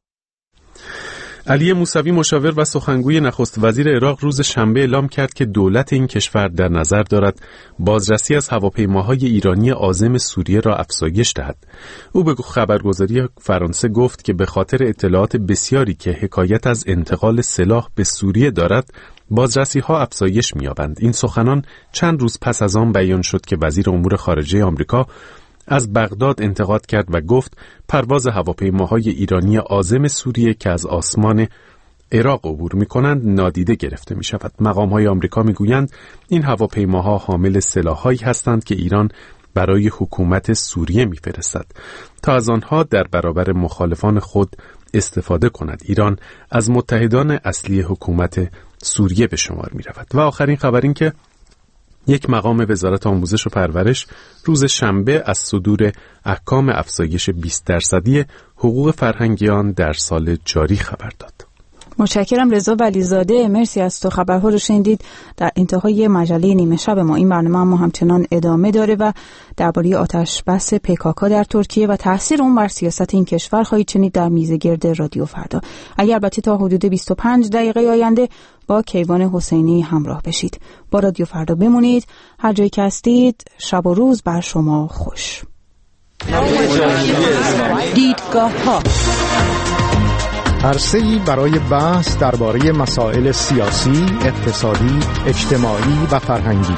علی موسوی مشاور و سخنگوی نخست وزیر عراق روز شنبه اعلام کرد که دولت این کشور در نظر دارد بازرسی از هواپیماهای ایرانی عازم سوریه را افزایش دهد. او به خبرگزاری فرانسه گفت که به خاطر اطلاعات بسیاری که حکایت از انتقال سلاح به سوریه دارد، بازرسی ها افزایش می‌یابند. این سخنان چند روز پس از آن بیان شد که وزیر امور خارجه آمریکا از بغداد انتقاد کرد و گفت پرواز هواپیماهای ایرانی عازم سوریه که از آسمان عراق عبور می‌کنند نادیده گرفته می‌شود. مقام‌های آمریکا می‌گویند این هواپیماها حامل سلاح‌هایی هستند که ایران برای حکومت سوریه می‌فرستد تا از آنها در برابر مخالفان خود استفاده کند. ایران از متحدان اصلی حکومت سوریه به شمار می‌رود. و آخرین خبر این که یک مقام وزارت آموزش و پرورش روز شنبه از صدور احکام افزایش بیست درصدی حقوق فرهنگیان در سال جاری خبر داد. متشکرم رضا ولیزاده، مرسی از تو. خبرها رو شنیدید در انتهای مجله نیمه شب ما. این برنامه ما همچنان ادامه داره و درباره آتش بس پیکاکا در ترکیه و تاثیر اون بر سیاست این کشور خواهید شنید در میزگرد رادیو فردا. اگر البته تا حدود بیست و پنج دقیقه آینده با کیوان حسینی همراه بشید. با رادیو فردا بمونید. هر جایی که هستید شب و روز بر شما خوش. دیدگاه ها عرصه‌ای برای بحث درباره مسائل سیاسی، اقتصادی، اجتماعی و فرهنگی.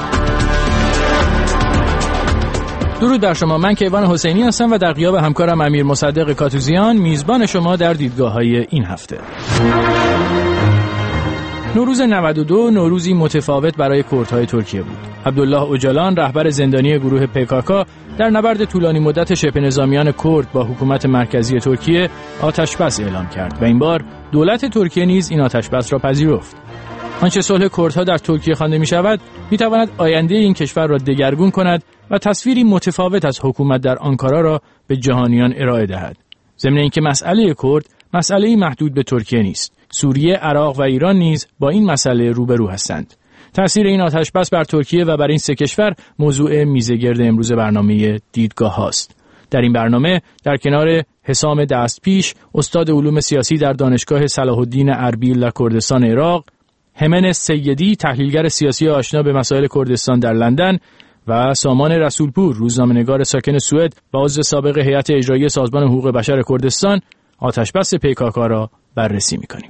درود بر شما. من کیوان حسینی هستم و در غیاب همکارم امیر مصدق کاتوزیان میزبان شما در دیدگاه‌های این هفته. نوروز نود و دو نوروزی متفاوت برای کردهای ترکیه بود. عبدالله اوجالان رهبر زندانی گروه پیکاکا در نبرد طولانی مدت شبه نظامیان کرد با حکومت مرکزی ترکیه آتشبس اعلام کرد و این بار دولت ترکیه نیز این آتشبس را پذیرفت. آنچه صلح کردها در ترکیه خوانده می شود می تواند آینده این کشور را دگرگون کند و تصویری متفاوت از حکومت در آنکارا را به جهانیان ارائه دهد. ضمن اینکه مسئله کرد مسئله‌ای محدود به ترکیه نیست. سوریه، عراق و ایران نیز با این مسئله روبرو هستند. تأثیر این آتشبس بر ترکیه و بر این سه کشور موضوع میزگرد امروز برنامه دیدگاه هاست. در این برنامه در کنار حسام دستپیش، استاد علوم سیاسی در دانشگاه صلاح الدین اربیل در کردستان عراق، همن سیدی تحلیلگر سیاسی آشنا به مسائل کردستان در لندن و سامان رسولپور روزنامه‌نگار ساکن سوئد و عضو سابق هیئت اجرایی سازمان حقوق بشر کردستان آتشبس پیکاکا را بررسی می‌کنیم.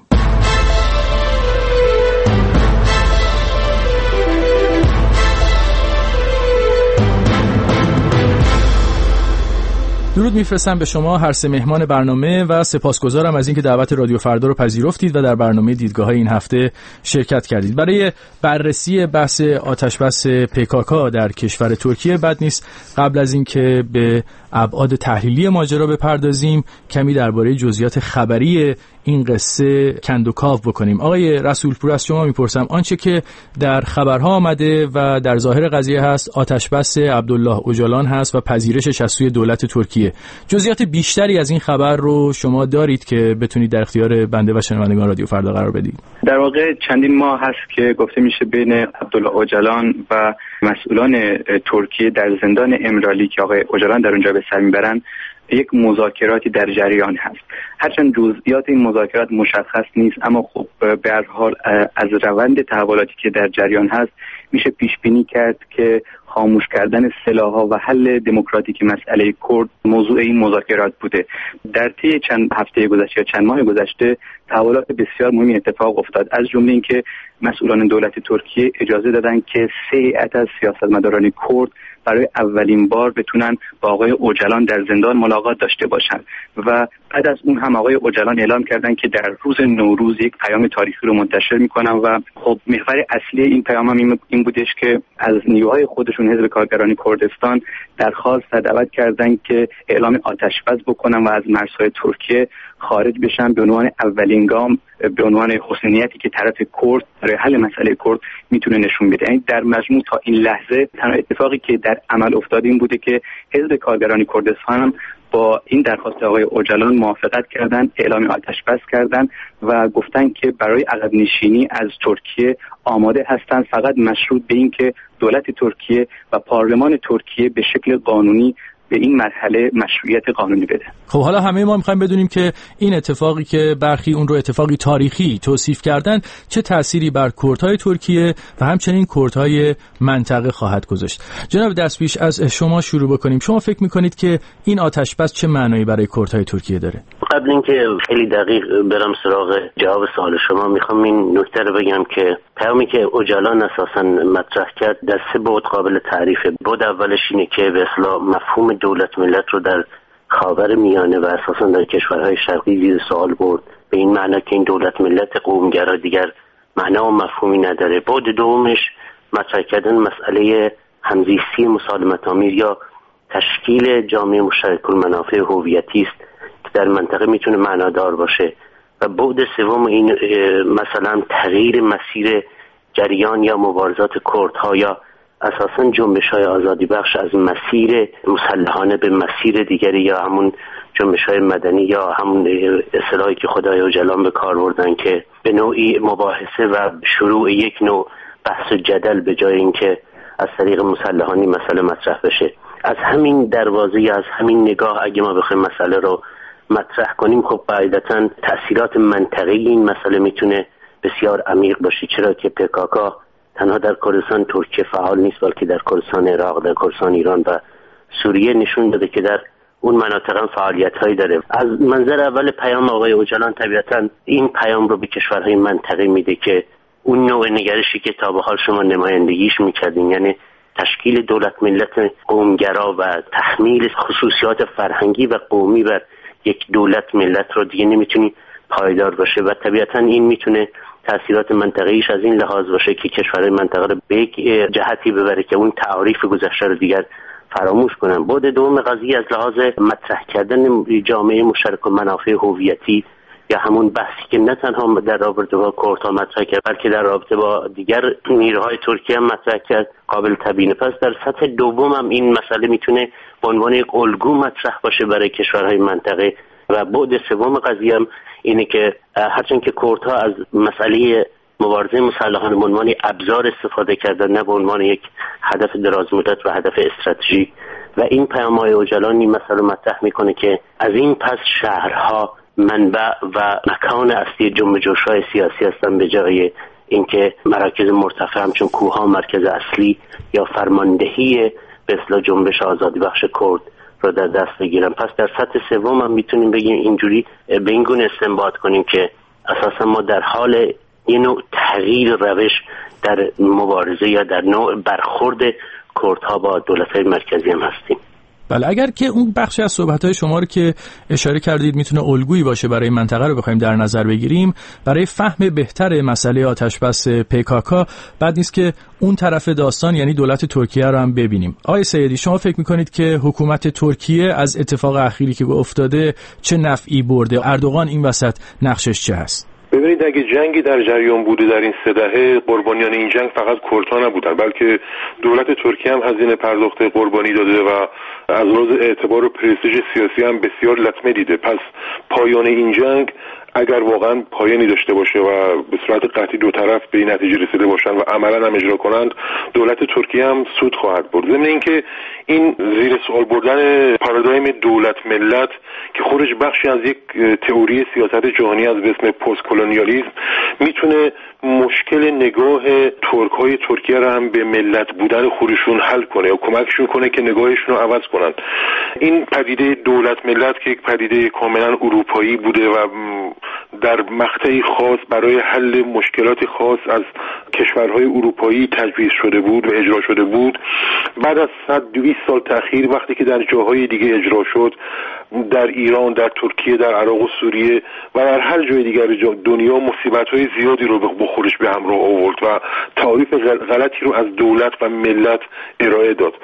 درود میفرستم به شما هر سه مهمان برنامه و سپاسگزارم از اینکه دعوت رادیو فردا رو پذیرفتید و در برنامه دیدگاه‌های این هفته شرکت کردید. برای بررسی بحث آتشبس پیکاکا در کشور ترکیه بد نیست قبل از اینکه به ابعاد تحلیلی ماجرا بپردازیم کمی درباره جزئیات خبری این قصه کندوکاو بکنیم. آقای رسولپور از شما میپرسم آنچه که در خبرها آمده و در ظاهر قضیه هست آتشبس عبدالله اوجالان هست و پذیرشش از سوی دولت ترکیه. جزئیات بیشتری از این خبر رو شما دارید که بتونید در اختیار بنده و شنوندگان رادیو فردا قرار بدید؟ در واقع چندین ماه هست که گفته میشه بین عبدالله اوجالان و مسئولان ترکیه در زندان امرالی که آقای اوجالان در اونجا به سر میبرن یک مذاکراتی در جریان هست. هرچند جزئیات این مذاکرات مشخص نیست اما خب به هر حال از روند تحولاتی که در جریان هست میشه پیش بینی کرد که خاموش کردن سلاح‌ها و حل دموکراتیک مسئله کرد موضوع این مذاکرات بوده. در طی چند هفته گذشته یا چند ماه گذشته تحولات بسیار مهمی اتفاق افتاد، از جمله اینکه مسئولان دولت ترکیه اجازه دادن که سه هیئت از سیاستمداران کرد برای اولین بار بتونن با آقای اوجالان در زندان ملاقات داشته باشن و بعد از اون هم آقای اوجالان اعلام کردن که در روز نوروز یک پیام تاریخی رو منتشر میکنن و خب محور اصلی این پیام هم این بودش که از نیروهای خودشون حزب کارگران کردستان درخواست و دعوت کردن که اعلام آتشبس بکنن و از مرزهای ترکیه خارج بشن به عنوان اولین گام به عنوان حسنیتی که طرف کرد برای حل مسئله کرد میتونه نشون بده. یعنی در مجموع تا این لحظه تنها اتفاقی که در عمل افتاده این بوده که حزب کارگران کردستان هم با این درخواست آقای اوجالان موافقت کردن، اعلام آتشبس کردن و گفتن که برای عقب نشینی از ترکیه آماده هستند، فقط مشروط به این که دولت ترکیه و پارلمان ترکیه به شکل قانونی به این مرحله مشروعیت قانونی بده. خب حالا همه ما میخوایم بدونیم که این اتفاقی که برخی اون رو اتفاقی تاریخی توصیف کردن چه تأثیری بر کردهای ترکیه و همچنین کردهای منطقه خواهد گذاشت. جناب دستپیش از شما شروع بکنیم. شما فکر میکنید که این آتشبس چه معنایی برای کردهای ترکیه داره؟ قبل اینکه خیلی دقیق برم سراغ جواب سوال شما میخوام این نکته رو بگم که پیامی که اوجالان اساساً مطرح کرد در سه بعد قابل تعریفه. بعد اولش اینه که به اصطلاح مفهوم دولت ملت رو در خاور میانه و اساساً در کشورهای شرقی زیر سوال برد، به این معنی که این دولت ملت قومگرا دیگر معنا و مفهومی نداره. بعد دومش مطرح کردن مسئله همزیستی مسالمت‌آمیز یا تشکیل جامعه مشترک المنافع هویتی است که در منطقه میتونه معنادار باشه و بعد سوم این مثلا تغییر مسیر جریان یا مبارزات کردها یا اساساً جنبش‌های آزادی بخش از مسیر مسلحانه به مسیر دیگری یا همون جنبش‌های مدنی یا همون اصطلاحی که خدای اوجالان به کار بردن که به نوعی مباحثه و شروع یک نوع بحث و جدل به جای اینکه از طریق مسلحانی مسئله مطرح بشه. از همین دروازه یا از همین نگاه اگه ما بخوایم مسئله رو مطرح کنیم خب قاعدتاً تأثیرات منطقه‌ای این مسئله میتونه بسیار عمیق باشه، چرا که پیکاکا تنها در کردستان ترکیه فعال نیست بلکه در کردستان عراق، در کردستان ایران و سوریه نشون داده که در اون مناطق هم فعالیت‌هایی داره. از منظر اول پیام آقای اوجلان طبیعتاً این پیام رو به کشورهای منطقه میده که اون نوع نگرشی که تا به حال شما نمایندگیش میکردین، یعنی تشکیل دولت ملت قومگرا و تحمیل خصوصیات فرهنگی و قومی بر یک دولت ملت رو دیگه نمیتونی پایدار باشه و طبیعتاً این میتونه تأثیرات منطقه‌ایش از این لحاظ باشه که کشورهای منطقه رو به یک جهتی ببره که اون تعاریف گذشته رو دیگر فراموش کنن. بعد دوم قضیه از لحاظ مطرح کردن جامعه مشترک و منافع هویتی یا همون بحثی که نه تنها در رابطه با کردها مطرح کرد بلکه در رابطه با دیگر نیروهای ترکیه هم مطرح کرد قابل تبیینه. پس در سطح دوم هم این مسئله میتونه به عنوان یک الگو مطرح باشه برای کشورهای منطقه. و بعد سوم قضیه هم اینه که هرچند که کردها از مسئله مبارزه مسلحانه به عنوان ابزار استفاده کردن نه به عنوان یک هدف درازمدت و هدف استراتژیک، و این پیام‌های اوجلان این مسئله مطرح میکنه که از این پس شهرها منبع و مکان اصلی جنب جوش‌های سیاسی هستن به جای اینکه مراکز مرتفع همچون کوه‌ها مرکز اصلی یا فرماندهی به اصطلاح جنبش آزادی بخش کرد رو در دست بگیرن. پس در سطح سوم هم میتونیم بگیم اینجوری به این گونه استنباط کنیم که اساسا ما در حال یه نوع تغییر روش در مبارزه یا در نوع برخورد کردها با دولت‌های مرکزی هم هستیم. بله، اگر که اون بخشی از صحبت‌های شما رو که اشاره کردید میتونه الگویی باشه برای منطقه رو بخوایم در نظر بگیریم برای فهم بهتر مسئله آتشبس پیکاکا، بعد نیست که اون طرف داستان یعنی دولت ترکیه رو هم ببینیم. آقای سیدی، شما فکر میکنید که حکومت ترکیه از اتفاق اخیری که افتاده چه نفعی برده؟ اردوغان این وسط نقشش چه هست؟ ببینید، اگه جنگی در جریان بوده در این سه دهه، قربانیان این جنگ فقط کردها نبودن بلکه دولت ترکیه هم هزینه پرداخت قربانی داده و از لحاظ اعتبار و پرستیژ سیاسی هم بسیار لطمه دیده. پس پایان این جنگ اگر واقعا پایانی داشته باشه و به صورت قطعی دو طرف به این نتیجه رسیده باشن و عملا هم اجرا کنند، دولت ترکیه هم سود خواهد برد. ضمن اینکه این زیر سوال بردن پارادایم دولت ملت که خودش بخشی از یک تئوری سیاست جهانی از به اسم پست کلونیالیسم میتونه مشکل نگاه ترک‌های ترکیه را هم به ملت بودن خودشون حل کنه یا کمکشون کنه که نگاهشون رو عوض کنن. این پدیده دولت ملت که یک پدیده کاملا اروپایی بوده و در مقطعی خاص برای حل مشکلات خاص از کشورهای اروپایی تجویز شده بود و اجرا شده بود، بعد از صد دویست سال تأخیر وقتی که در جاهای دیگه اجرا شد، در ایران، در ترکیه، در عراق و سوریه و در هر جای دیگر دنیا مصیبت‌های زیادی رو به خودش به همراه آورد و تعریف غلطی رو از دولت و ملت ارائه داد.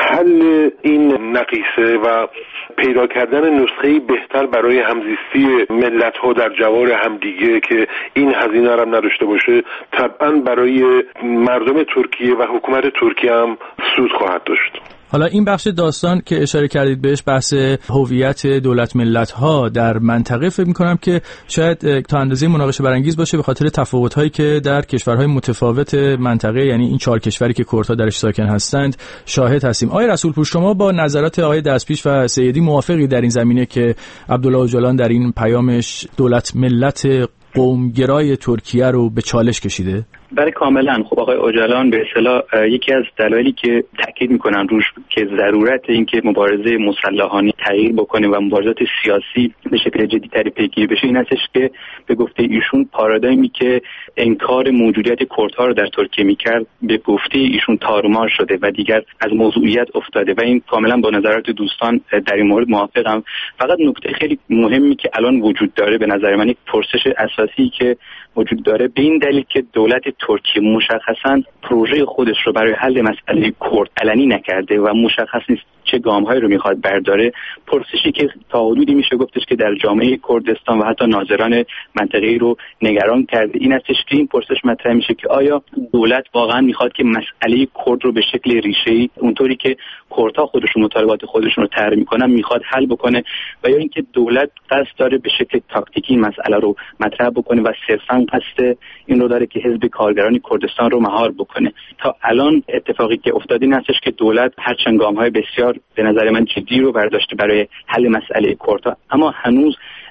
حل این نقیصه و پیدا کردن نسخه‌ای بهتر برای همزیستی ملت‌ها در جوار همدیگه که این هزینه رو هم نداشته باشه، طبعاً برای مردم ترکیه و حکومت ترکیه هم سود خواهد داشت. حالا این بخش داستان که اشاره کردید بهش، بحث هویت دولت ملت ها در منطقه، فکر می‌کنم که شاید تا اندازه مناقشه برانگیز باشه به خاطر تفاوت‌هایی که در کشورهای متفاوت منطقه، یعنی این چهار کشوری که کردها درش ساکن هستند، شاهد هستیم. آقای رسولپور، شما با نظرات آقای دستپیش و سیدی موافقی در این زمینه که عبدالله اوجلان در این پیامش دولت ملت قومگرای ترکیه رو به چالش کشیده؟ بله کاملا. خب آقای اوجلان به اصطلاح یکی از دلایلی که تاکید میکنن روش که ضرورت این که مبارزه مسلحانه تغییر بکنه و مبارزات سیاسی به شکل جدی‌تری پیگیری بشه این هستش که به گفته ایشون پارادایمی که انکار موجودیت کردها رو در ترکیه میکرد به گفته ایشون تارومار شده و دیگر از موضوعیت افتاده و این کاملا با نظرات دوستان در این مورد موافقم. فقط نکته خیلی مهمی که الان وجود داره به نظر من، یک پرسش اساسی که وجود داره به این دلیل که دولت ترکیه مشخصاً پروژه خودش رو برای حل مسئله کرد علنی نکرده و مشخص نیست چه گام‌هایی رو میخواد برداره. پرسشی که تا حدودی میشه گفتش که در جامعه کردستان و حتی ناظران منطقه‌ای رو نگران کرده این استش که این پرسش مطرح میشه که آیا دولت واقعاً میخواد که مسئله کرد رو به شکل ریشه‌ای اونطوری که کردها خودشون مطالبات خودشون رو طرح میکنن میخواد حل بکنه و یا اینکه دولت قصد داره به شکل تاکتیکی مسئله رو مطرح بکنه و صرفاً قصد این رو داره که حزب کارگران کردستان رو مهار بکنه. تا الان اتفاقی که افتاده این هستش که دولت هرچند گام‌های بسیار به نظر من جدی رو برداشته برای حل مسئله کردها، اما هنوز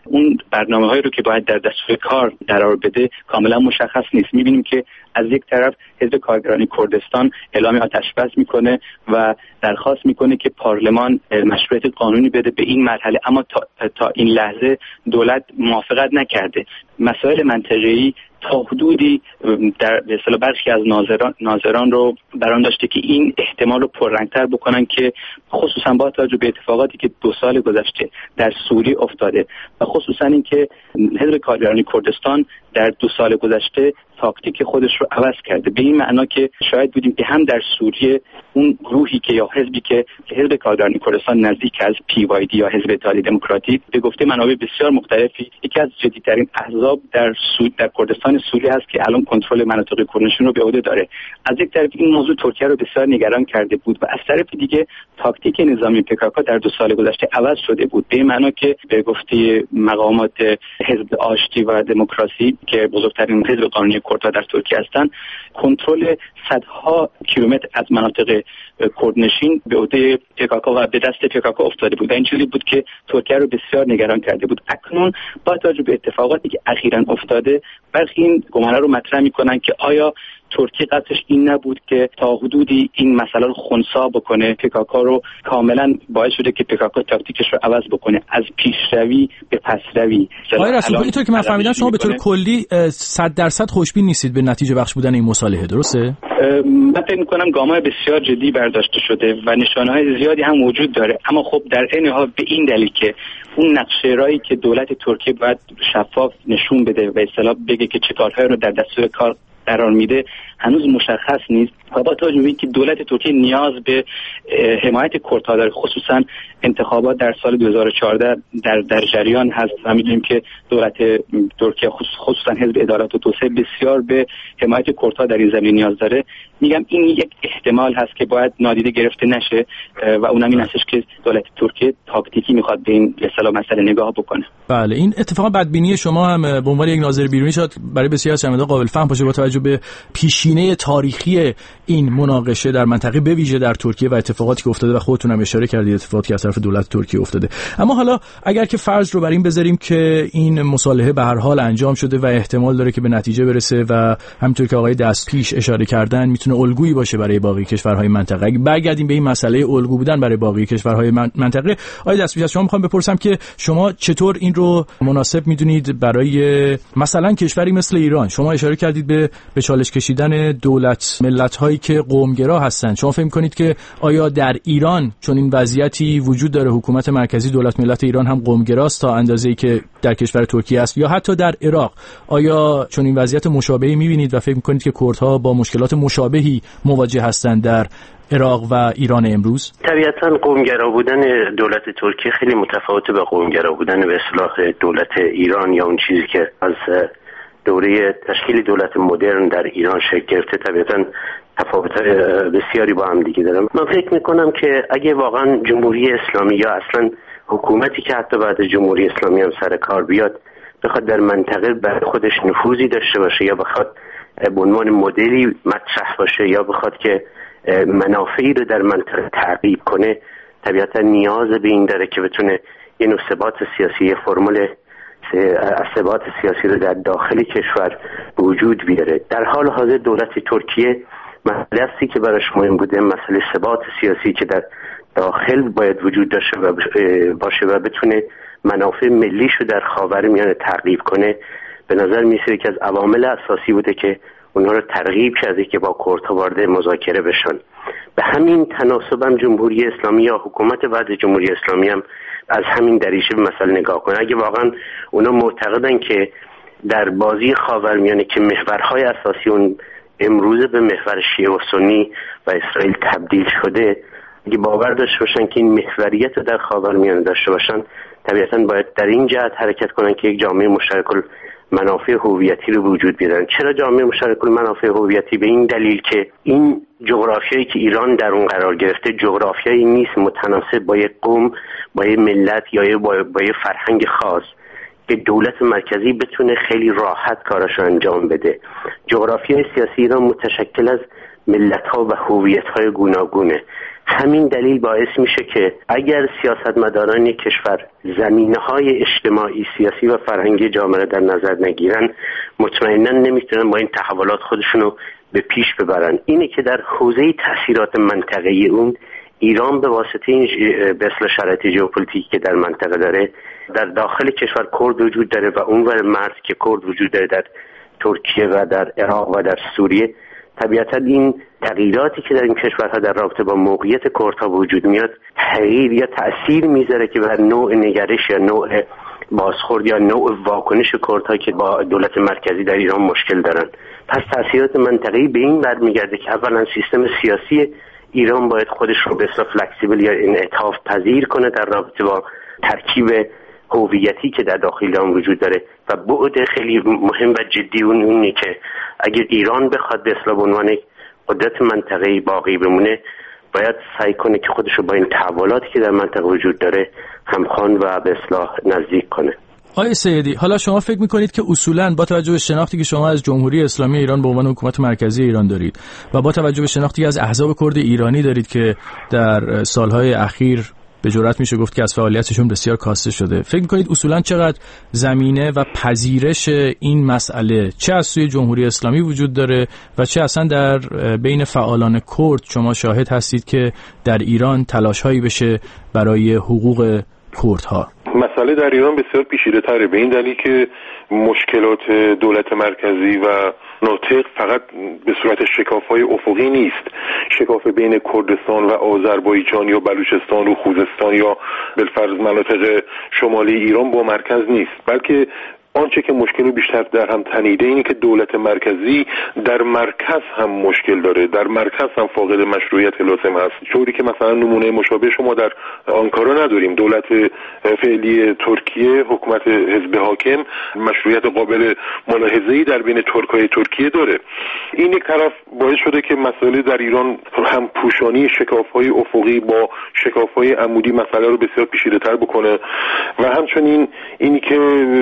اون برنامه‌هایی رو که باید در دستور کار قرار بده کاملا مشخص نیست. می‌بینیم که از یک طرف حزب کارگران کردستان اعلام آتش بس میکنه و درخواست میکنه که پارلمان مشروعیت قانونی بده به این مرحله، اما تا, تا این لحظه دولت موافقت نکرده. مسائل منطقه‌ای تا حدودی در به اصطلاح برخی از ناظران ناظران رو بران داشته که این احتمال رو پررنگ‌تر بکنن که خصوصا با توجه به اتفاقاتی که دو سال گذشته در سوریه افتاده و خصوصا اینکه حزب کارگران کردستان در دو سال گذشته تاکتیک خودش رو عوض کرده، به این معنا که شاید بودیم که هم در سوریه اون گروهی که یا حزبی که حزب کارگران کردستان نزدیک از پی وای دی یا حزب اتحادیه دموکراتیک به گفته منابع بسیار مختلفی یکی از جدیدترین احزاب در سود در کردستان سوریه است که الان کنترل مناطق کردنشین رو به عهده داره. از یک طرف این موضوع ترکیه رو بسیار نگران کرده بود و از طرف دیگه تاکتیک نظامی پکاکا در دو سال گذشته عوض شده بود، به معنا که به گفته مقامات حزب آشتی و دموکراسی که بزرگترین حزب قانونی کردها در ترکیه هستند، کنترل صدها کیلومتر از مناطق کردنشین به عهده پکاکا و به دست پکاکا افتاده بود و این چیزی بود که ترکیه رو بسیار نگران کرده بود. اکنون با توجه به اتفاقاتی که اخیراً افتاده برخی این گمانه رو مطرح میکنن که آیا ترکیه قصدش این نبود که تا حدودی این مسئله رو خنثی بکنه، پکاکا رو کاملا باعث شده که پکاکا تاکتیکش رو عوض بکنه، از پیشروی به پسروی. آقای رسول اینطور که من فهمیدم شما به طور کلی صد درصد خوشبین نیستید به نتیجه بخش بودن این مصالحه، درسته؟ من فکر می‌کنم گام‌های بسیار جدی برداشته شده و نشانه‌های زیادی هم وجود داره، اما خب در عین حال به این دلیل که اون نقشه رایی که دولت ترکیه باید شفاف نشون بده و اصطلاح بگه که چه کارهایی رو در دستور کار قرار میده هنوز مشخص نیست و با توجه به اینکه دولت ترکیه نیاز به حمایت کردها داره، خصوصا انتخابات در سال دو هزار و چهارده در در جریان هست و می‌دونیم که دولت ترکیه خصوصا حزب عدالت و توسعه بسیار به حمایت کردها در این زمینه نیاز داره. میگم این یک احتمال هست که باید نادیده گرفته نشه و اونم این هستش که دولت ترکیه تاکتیکی میخواد به این اصطلاح مسئله نگاه بکنه. بله، این اتفاقا بدبینی شما هم به عنوان یک ناظر بیرونی شاید برای بسیاری از شنوندگان قابل فهم باشه با توجه به پیشینه تاریخی این مناقشه در منطقه به ویژه در ترکیه و اتفاقاتی که افتاده و خودتون هم اشاره کردید اتفاقاتی که از طرف دولت ترکیه افتاده. اما حالا اگر که فرض رو بر این بذاریم که این مصالحه به هر حال انجام شده و احتمال داره که به نتیجه برسه و همونطور که آقای دستپیش اشاره کردن میتونه الگویی باشه برای باقی کشورهای منطقه. اگه برگردیم به این مسئله الگو بودن برای باقی کشورهای منطقه، آقای دستپیش از شما میخوام بپرسم که شما چطور این رو مناسب میدونید برای مثلا کشوری مثل ایران؟ شما اشاره کردید به به چالش کشیدن دولت ملت‌هایی که قومگرا هستند. شما فکر می‌کنید که آیا در ایران چون این وضعیتی وجود داره، حکومت مرکزی دولت ملت ایران هم قومگراست تا اندازه‌ای که در کشور ترکیه است، یا حتی در عراق آیا چون این وضعیت مشابهی می‌بینید و فکر می‌کنید که کردها با مشکلات مشابهی مواجه هستند در عراق و ایران امروز؟ طبیعتاً قومگرا بودن دولت ترکیه خیلی متفاوته با قومگرا بودن به اصطلاح دولت ایران یا اون چیزی که از دوره تشکیل دولت مدرن در ایران شکل گرفته. طبیعتاً تفاوت بسیاری با هم دیگه دارم. من فکر میکنم که اگه واقعا جمهوری اسلامی یا اصلا حکومتی که حتی بعد جمهوری اسلامی هم سر کار بیاد بخواد در منطقه بر خودش نفوذی داشته باشه یا بخواد به عنوان مدلی مطرح باشه یا بخواد که منافعی رو در منطقه تعقیب کنه، طبیعتا نیاز به این داره که بتونه یه نوع ثبات سیاسی، فرمول ثبات سیاسی رو در داخل کشور وجود بیاره. در حال حاضر دولت ترکیه مسئله‌ای که براش مهم بوده مسئله ثبات سیاسی که در داخل باید وجود داشته و باشه و بتونه منافع ملیشو در خاورمیانه تعقیب کنه. به نظر میسه که از عوامل اساسی بوده که اونها رو ترغیب کرده که با کردها وارد مذاکره بشن. به همین تناسب هم جمهوری اسلامی یا حکومت بعد جمهوری اسلامی هم از همین دریچه به مسئله نگاه کنه. اگه واقعا اونا معتقدن که در بازی خاورمیانه که محورهای اساسی اون امروز به محور شیعه و سنی و اسرائیل تبدیل شده، اگه باور داشته باشن که این محوریت رو در خاورمیانه داشته باشن، طبیعتاً باید در این جهت حرکت کنن که یک جامعه مشترک منافع هویتی رو وجود بیارن. چرا جامعه مشترک منافع هویتی؟ به این دلیل که این جغرافیایی که ایران در اون قرار گرفته جغرافیایی نیست متناسب با یک قوم، با یک ملت یا با, با یک فرهنگ خاص که دولت مرکزی بتونه خیلی راحت کارش رو انجام بده. جغرافیای سیاسی ایران متشکل از ملت‌ها و هویت‌های گوناگونه. همین دلیل باعث میشه که اگر سیاستمداران یک کشور زمینه‌های اجتماعی، سیاسی و فرهنگی جامعه در نظر نگیرن، مطمئناً نمیتونن با این تحولات خودشونو به پیش ببرن. اینه که در حوزه تأثیرات منطقه‌ای اون، ایران به واسطه این به اصطلاح شرایط ژئوپلیتیکی که در منطقه داره، در داخل کشور کرد وجود داره و اونور مرز که کرد وجود داره در ترکیه و در عراق و در سوریه، طبیعتا این تغییراتی که در این کشورها در رابطه با موقعیت کردها وجود میاد تغییر یا تأثیر میذاره که بر نوع نگرش یا نوع بازخورد یا نوع واکنش کردها که با دولت مرکزی در ایران مشکل دارن. پس تأثیرات منطقه‌ای به این برمیگرده که اولا سیستم سیاسی ایران باید خودش رو به اصطلاح فلکسیبل یا انعطاف پذیر کنه در رابطه با ترکیب هویتی که در داخل آن وجود داره و بعد خیلی مهم و جدی اون اینه که اگر ایران بخواد به اصطلاح به عنوان قدرت منطقه‌ای باقی بمونه، باید سعی کنه که خودش رو با این تحولاتی که در منطقه وجود داره همخوان و به اصطلاح نزدیک کنه. آقای سیدی، حالا شما فکر می‌کنید که اصولاً با توجه به شناختی که شما از جمهوری اسلامی ایران به عنوان حکومت مرکزی ایران دارید و با توجه به شناختی از احزاب کرد ایرانی دارید که در سالهای اخیر به جرئت میشه گفت که از فعالیتشون بسیار کاسته شده، فکر می‌کنید اصولاً چقدر زمینه و پذیرش این مسئله چه از سوی جمهوری اسلامی وجود داره و چه اصلا در بین فعالان کرد شما شاهد هستید که در ایران تلاش‌هایی بشه برای حقوق کردها؟ مسئله در ایران بسیار پیچیده‌تره، به این دلیل که مشکلات دولت مرکزی و ناطق فقط به صورت شکاف‌های افقی نیست. شکاف بین کردستان و آذربایجان یا بلوچستان و خوزستان یا بالفرض مناطق شمالی ایران با مرکز نیست، بلکه آنچه که مشکل بیشتر در هم تنیده اینه که دولت مرکزی در مرکز هم مشکل داره، در مرکز هم فاقد مشروعیت لازم هست، جوری که مثلا نمونه مشابه شما در آنکارا نداریم. دولت فعلی ترکیه، حکومت حزب حاکم، مشروعیت قابل ملاحظه‌ای در بین ترکای ترکیه داره. این یک طرف باعث شده که مسئله در ایران هم پوشانی شکاف‌های افقی با شکاف‌های عمودی مسئله رو بسیار پیچیده‌تر بکنه و همچنین اینی که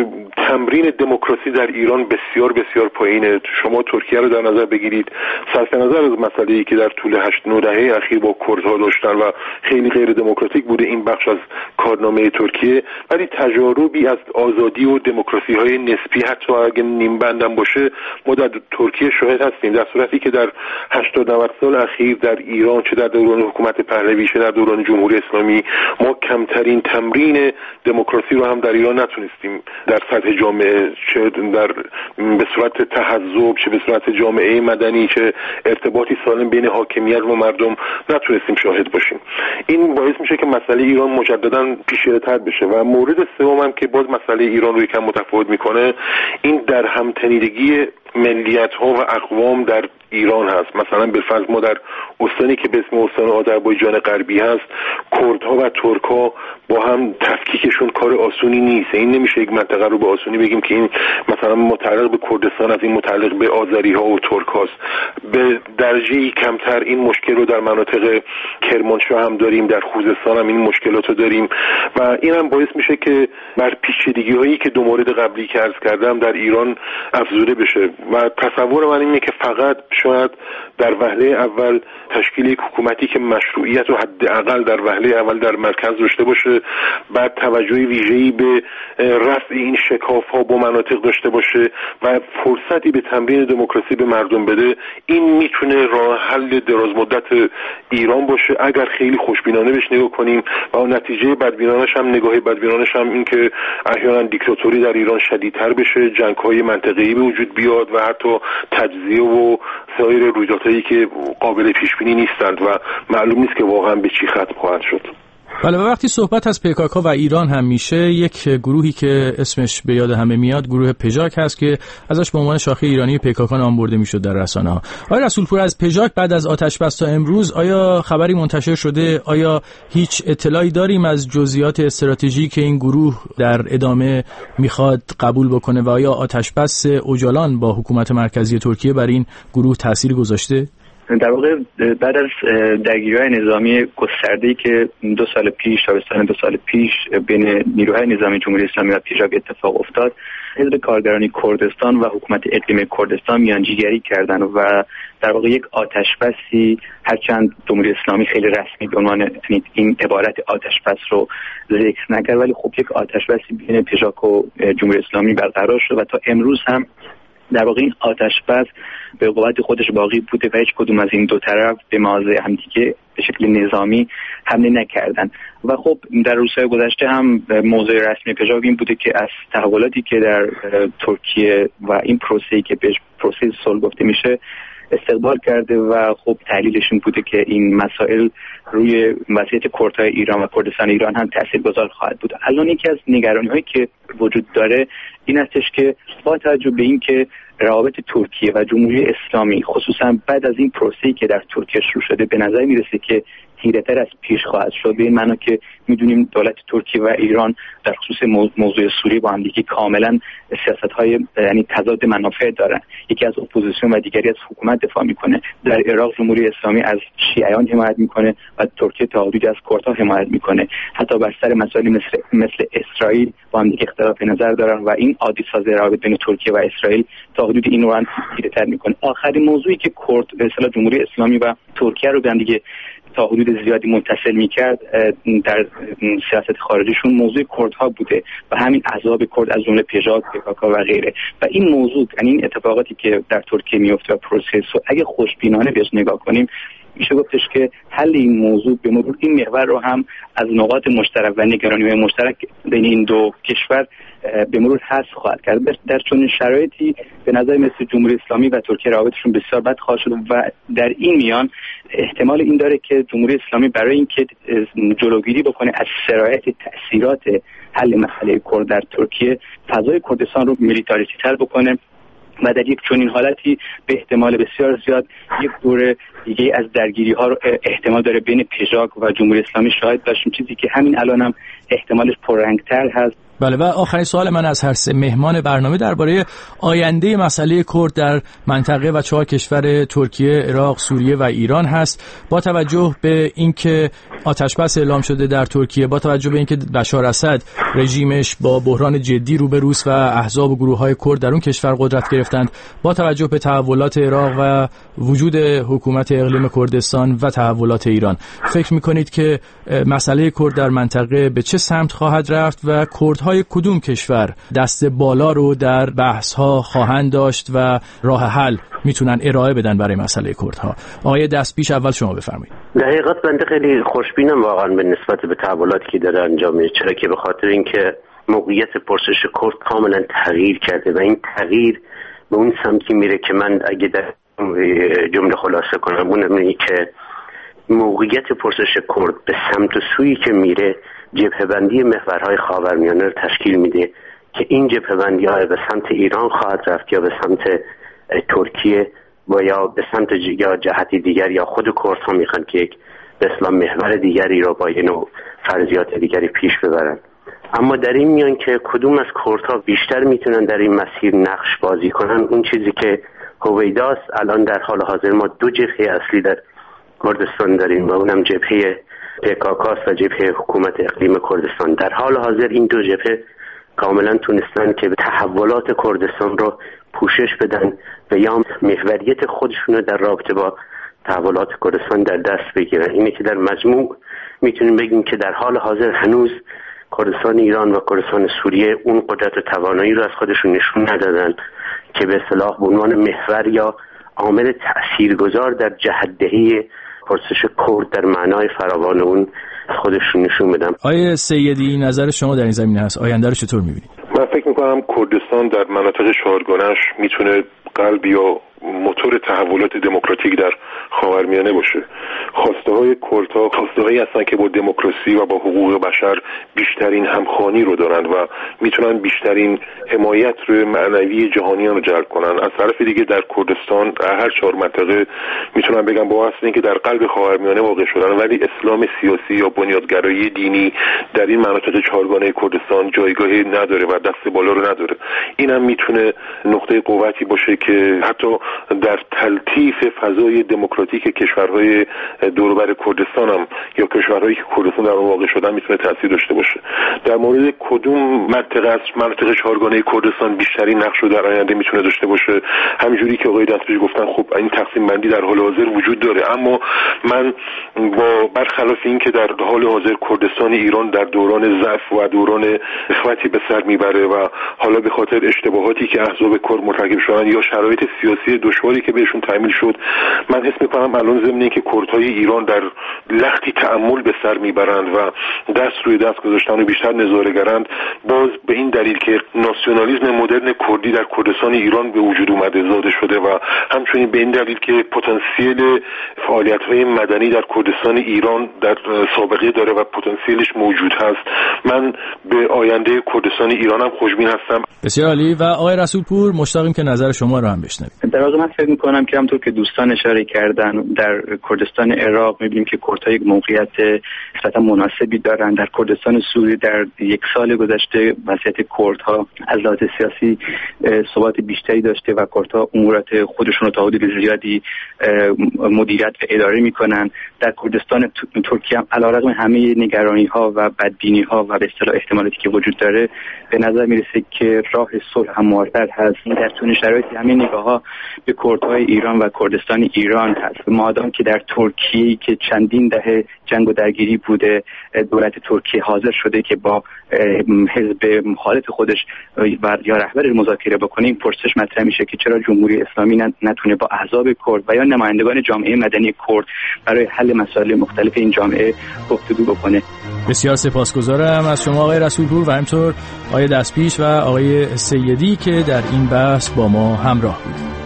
تمرین دموکراسی در ایران بسیار بسیار پایینه. شما ترکیه رو در نظر بگیرید، صرف نظر از مسئله‌ای که در طول هشت نه دهه اخیر با کردها داشتن و خیلی غیر دموکراتیک بوده این بخش از کارنامه ترکیه، ولی تجاربی از آزادی و دموکراسی‌های نسبی حتی اگه نیم بندم باشه ما در ترکیه شاهد هستیم، در صورتی که در هشتاد نود سال اخیر در ایران چه در دوران حکومت پهلوی چه در دوران جمهوری اسلامی ما کمترین تمرین دموکراسی رو هم در ایران نتونستیم در سطح جامعه، چه در به صورت تحزب چه به صورت جامعه مدنی چه ارتباطی سالم بین حاکمیت و مردم نتونستیم شاهد باشیم. این باعث میشه که مسئله ایران مجددا پیچیده‌تر بشه و مورد سوم هم که باز مسئله ایران رو یکم متفاوت میکنه این در همتنیدگی ملیت‌ها و اقوام در ایران هست. مثلا به فرض ما در استانی که به اسم استان آذربایجان غربی هست، کردها و ترک‌ها با هم تفکیکشون کار آسونی نیست. این نمیشه یک منطقه رو به آسونی بگیم که این مثلا متعلق به کردستان از این متعلق به آذری‌ها و ترک‌هاست. به درجه‌ای کمتر این مشکل رو در مناطق کرمانشاه هم داریم، در خوزستان هم این مشکلات رو داریم و این هم باعث میشه که بر پیچیدگی‌هایی که دو مورد قبلی که عرض کردم در ایران افزوده بشه و تصور من اینه که فقط شاید در وهله اول تشکیل یک حکومتی که مشروعیت و حداقل در وهله اول در مرکز داشته باشه، بعد توجه ویژه‌ای به رفع این شکاف‌ها با مناطق داشته باشه و فرصتی به تمرین دموکراسی به مردم بده، این میتونه راه حل دراز مدت ایران باشه اگر خیلی خوشبینانه بهش نگاه کنیم و نتیجه بدبینانش هم نگاه بدبینانش هم این که احیانا دیکتاتوری در ایران شدیدتر بشه، جنگ‌های منطقه‌ای به وجود بیاد و حتی تجزیه و سایر رویدادهایی که قابل پیش بینی نیستند و معلوم نیست که واقعا به چی ختم خواهند شد. بله، و وقتی صحبت از پیکاکا و ایران هم میشه، یک گروهی که اسمش به یاد همه میاد گروه پژاک هست که ازش به عنوان شاخه ایرانی پیکاکا نام برده میشد در رسانه‌ها. آیا رسولپور از پژاک بعد از آتش‌بس تا امروز آیا خبری منتشر شده؟ آیا هیچ اطلاعی داریم از جزئیات استراتژی که این گروه در ادامه میخواد قبول بکنه و آیا آتش‌بس اوجالان با حکومت مرکزی ترکیه بر این گروه تاثیر گذاشته؟ در واقع بعد از درگیری‌های نظامی گسترده‌ای که دو سال پیش تابستان دو سال پیش بین نیروهای نظامی جمهوری اسلامی و پیشاگ اتفاق افتاد، حزب کارگران کردستان و حکومت اقلیم کردستان میانجیگری کردند و در واقع یک آتشبسی، هرچند جمهوری اسلامی خیلی رسمی به عنوان این عبارت آتشبس رو ذکر نکرد، ولی خب یک آتشبسی بین پیشاگ و جمهوری اسلامی برقرار شد و تا امروز هم در واقع این آتشبس به قوت خودش باقی بوده و هیچ کدوم از این دو طرف به مواضع همدیگه به شکل نظامی حمله نکردن. و خب در روزهای گذشته هم موضوع رسمی پیشاگ این بوده که از تحولاتی که در ترکیه و این پروسه‌ای که به پروسه صلح گفته میشه استقبال کرده و خب تحلیلشون بوده که این مسائل روی وضعیت کردهای ایران و کردستان ایران هم تاثیرگذار خواهد بود. الان یکی از نگرانی‌هایی که وجود داره این هستش که با توجه به این که روابط ترکیه و جمهوری اسلامی خصوصا بعد از این پروسه‌ای که در ترکیه شروع شده به نظر میرسه که تیره‌تر از پیش خواهد شد، به این معنا که میدونیم دولت ترکیه و ایران در خصوص موضوع سوریه با هم دیگه کاملا سیاست‌های یعنی تضاد منافع دارن. یکی از اپوزیسیون و دیگری از حکومت دفاع میکنه. در عراق جمهوری اسلامی از شیعیان حمایت میکنه و ترکیه تا حدودی از کردها حمایت میکنه. حتی بر سر مسائلی مثل مثل اسرائیل با هم دیگه اختلاف نظر دارن و این عادی سازی روابط بین ترکیه و اسرائیل تا حدود این رو هم تیره‌تر میکنه. آخرین موضوعی که کرد به اصطلاح جمهوری اسلامی و ترکیه رو به هم دیگه تا حدود زیادی متصل میکرد در سیاست خارجیشون موضوع کردها بوده و همین احزاب کرد از جمله پیشاگ، پیکاکا و غیره. و این موضوع یعنی این اتفاقاتی که در ترکیه میفته و پروسه اگه خوشبینانه بهش نگاه کنیم میشه گفتش که حل این موضوع به مرور این محور رو هم از نقاط مشترک و نگرانی‌های مشترک بین این دو کشور به مرور حذف خواهد کرد. در چنین شرایطی به نظر مثل جمهوری اسلامی و ترکیه روابطشون بسیار بد خواهد شد و در این میان احتمال این داره که جمهوری اسلامی برای اینکه جلوگیری بکنه از سرایت تأثیرات حل مسئله کرد در ترکیه فضای کردستان رو میلیتاریستی تر بکنه و در یک چنین حالتی به احتمال بسیار زیاد یک دور دیگه از درگیری ها رو احتمال داره بین پیشاگ و جمهوری اسلامی شاهد باشیم، چیزی که همین الان هم احتمالش پررنگتر هست. بله و آخرین سوال من از هر سه مهمان برنامه درباره آینده مسئله کرد در منطقه و چهار کشور ترکیه، عراق، سوریه و ایران هست. با توجه به اینکه آتشبس اعلام شده در ترکیه، با توجه به اینکه بشار اسد رژیمش با بحران جدی روبروست و احزاب و گروه‌های کرد در اون کشور قدرت گرفتند، با توجه به تحولات عراق و وجود حکومت اقلیم کردستان و تحولات ایران، فکر می‌کنید که مسئله کرد در منطقه به چه سمت خواهد رفت و کردها کدوم کشور دست بالا رو در بحث ها خواهند داشت و راه حل میتونن ارائه بدن برای مسئله کردها؟ آقای دستپیش اول شما بفرمایید. در حقیقت بنده خیلی خوشبینم واقعا به نسبت به تحولاتی که داره انجام میشه، چرا که به خاطر اینکه موقعیت پرسش کرد کاملا تغییر کرده و این تغییر به اون سمتی میره که من اگه در جمله خلاصه کنم اون اینه که موقعیت پرسش کرد به سمت و سویی که میره جبهه‌بندی محورهای خاورمیانه رو تشکیل میده که این جبهه‌بندی ها به سمت ایران خواهد رفت یا به سمت ترکیه و یا به سمت یا جهتی دیگر یا خود کردها میخوان که یک به اصطلاح محور دیگری رو با یه نوع فرضیات دیگری پیش ببرن. اما در این میان که کدوم از کردها بیشتر میتونن در این مسیر نقش بازی کنن، اون چیزی که هویداست. الان در حال حاضر ما دو جبهه اصلی در کردستان داریم و اونم جبهه پیکاکا و جبهه حکومت اقلیم کردستان. در حال حاضر این دو جبهه کاملا تونستن که به تحولات کردستان رو پوشش بدن و یا محوریت خودشون رو در رابطه با تحولات کردستان در دست بگیرن. اینه که در مجموع میتونیم بگیم که در حال حاضر هنوز کردستان ایران و کردستان سوریه اون قدرت و توانایی رو از خودشون نشون ندادن که به اصطلاح به عنوان محور یا عامل تاثیرگذار در جهت‌دهی پرسش کرد در معنای فراوان اون خودشون نشون بدم. آیه سیدی نظر شما در این زمینه هست؟ آینده رو چطور می‌بینید؟ من فکر می‌کنم کردستان در مناطق چهارگانه‌اش میتونه قلب یا موتور تحولات دموکراتیک در خاورمیانه باشه. خواسته‌های کردها خواسته‌هایی هستن که با دموکراسی و با حقوق بشر بیشترین همخوانی رو دارن و میتونن بیشترین حمایت رو معنوی جهانیان رو جلب کنن. از طرف دیگه در کردستان هر چهار منطقه میتونن بگم با اصل اینکه در قلب خاورمیانه واقع شدن، ولی اسلام سیاسی یا بنیادگرایی دینی در این مناطق چهارگانه کردستان جایگاهی نداره و دست بالا رو نداره. اینم میتونه نقطه قوتی باشه که حتی در تلطیف فضای دموکراسی دموکراتیک کشورهای دور و بر کردستان هم یا کشورهایی که کردستان در اون واقع شدن میتونه تاثیر داشته باشه. در مورد کدوم منطقه است منطقه چهارگانه کردستان بیشترین نقش رو در آینده میتونه داشته باشه، همینجوری که آقای دستپیش گفتن خب این تقسیم بندی در حال حاضر وجود داره، اما من با برخلاف این که در حال حاضر کردستان ایران در دوران ضعف و دوران اخواتی به سر میبره و حالا به خاطر اشتباهاتی که احزاب کرد مرتکب شدن یا شرایط سیاسی دشواری که بهشون تحمیل شد، من حس میکنم الان ضمن که کردهای ایران در لختی تأمل به سر میبرند و دست روی دست گذاشتن و بیشتر نظاره‌گرند، باز به این دلیل که ناسیونالیسم مدرن کردی در کردستان ایران به وجود اومده، زاده شده و همچنین به این دلیل که پتانسیل فعالیت‌های مدنی در کردستان ایران در سابقه داره و پتانسیلش موجود هست، من به آینده کردستان ایران هم خوشبین هستم. بسیار عالی. و آقای رسولپور مشتاقیم که نظر شما رو هم بشنویم. در واقع من فکر می‌کنم که همونطور که دوستان اشاره کردن در کردستان عراق می‌بینیم که کردها یک موقعیت نسبتاً مناسبی دارن. در کردستان سوریه در یک سال گذشته وضعیت کردها از لحاظ سیاسی ثبات بیشتری داشته و کردها امورات خودشون رو تا حدود زیادی مدیریت و اداره می‌کنن. در کردستان ترکیه هم علیرغم همه نگرانی‌ها و بدبینی‌ها و به اصطلاح احتمالاتی که وجود داره، به نظر میرسه که راه صلح هموارتر هست. در چنین شرایطی همه نگاه‌ها به کردهای ایران و کردستان ایران هست. مادام که در ترکیه که چندین دهه جنگ و درگیری بوده، دولت ترکیه حاضر شده که با حزب مخالف خودش و یا رهبر مذاکره بکنه، این پرسش مطرح میشه که چرا جمهوری اسلامی نتونه با احزاب کرد و یا نمایندگان جامعه مدنی کرد برای حل مسائل مختلف این جامعه گفتگو بکنه. بسیار سپاسگزارم از شما آقای رسولپور و همینطور آقای دستپیش و آقای سیدی که در این بحث با ما همراه بودید.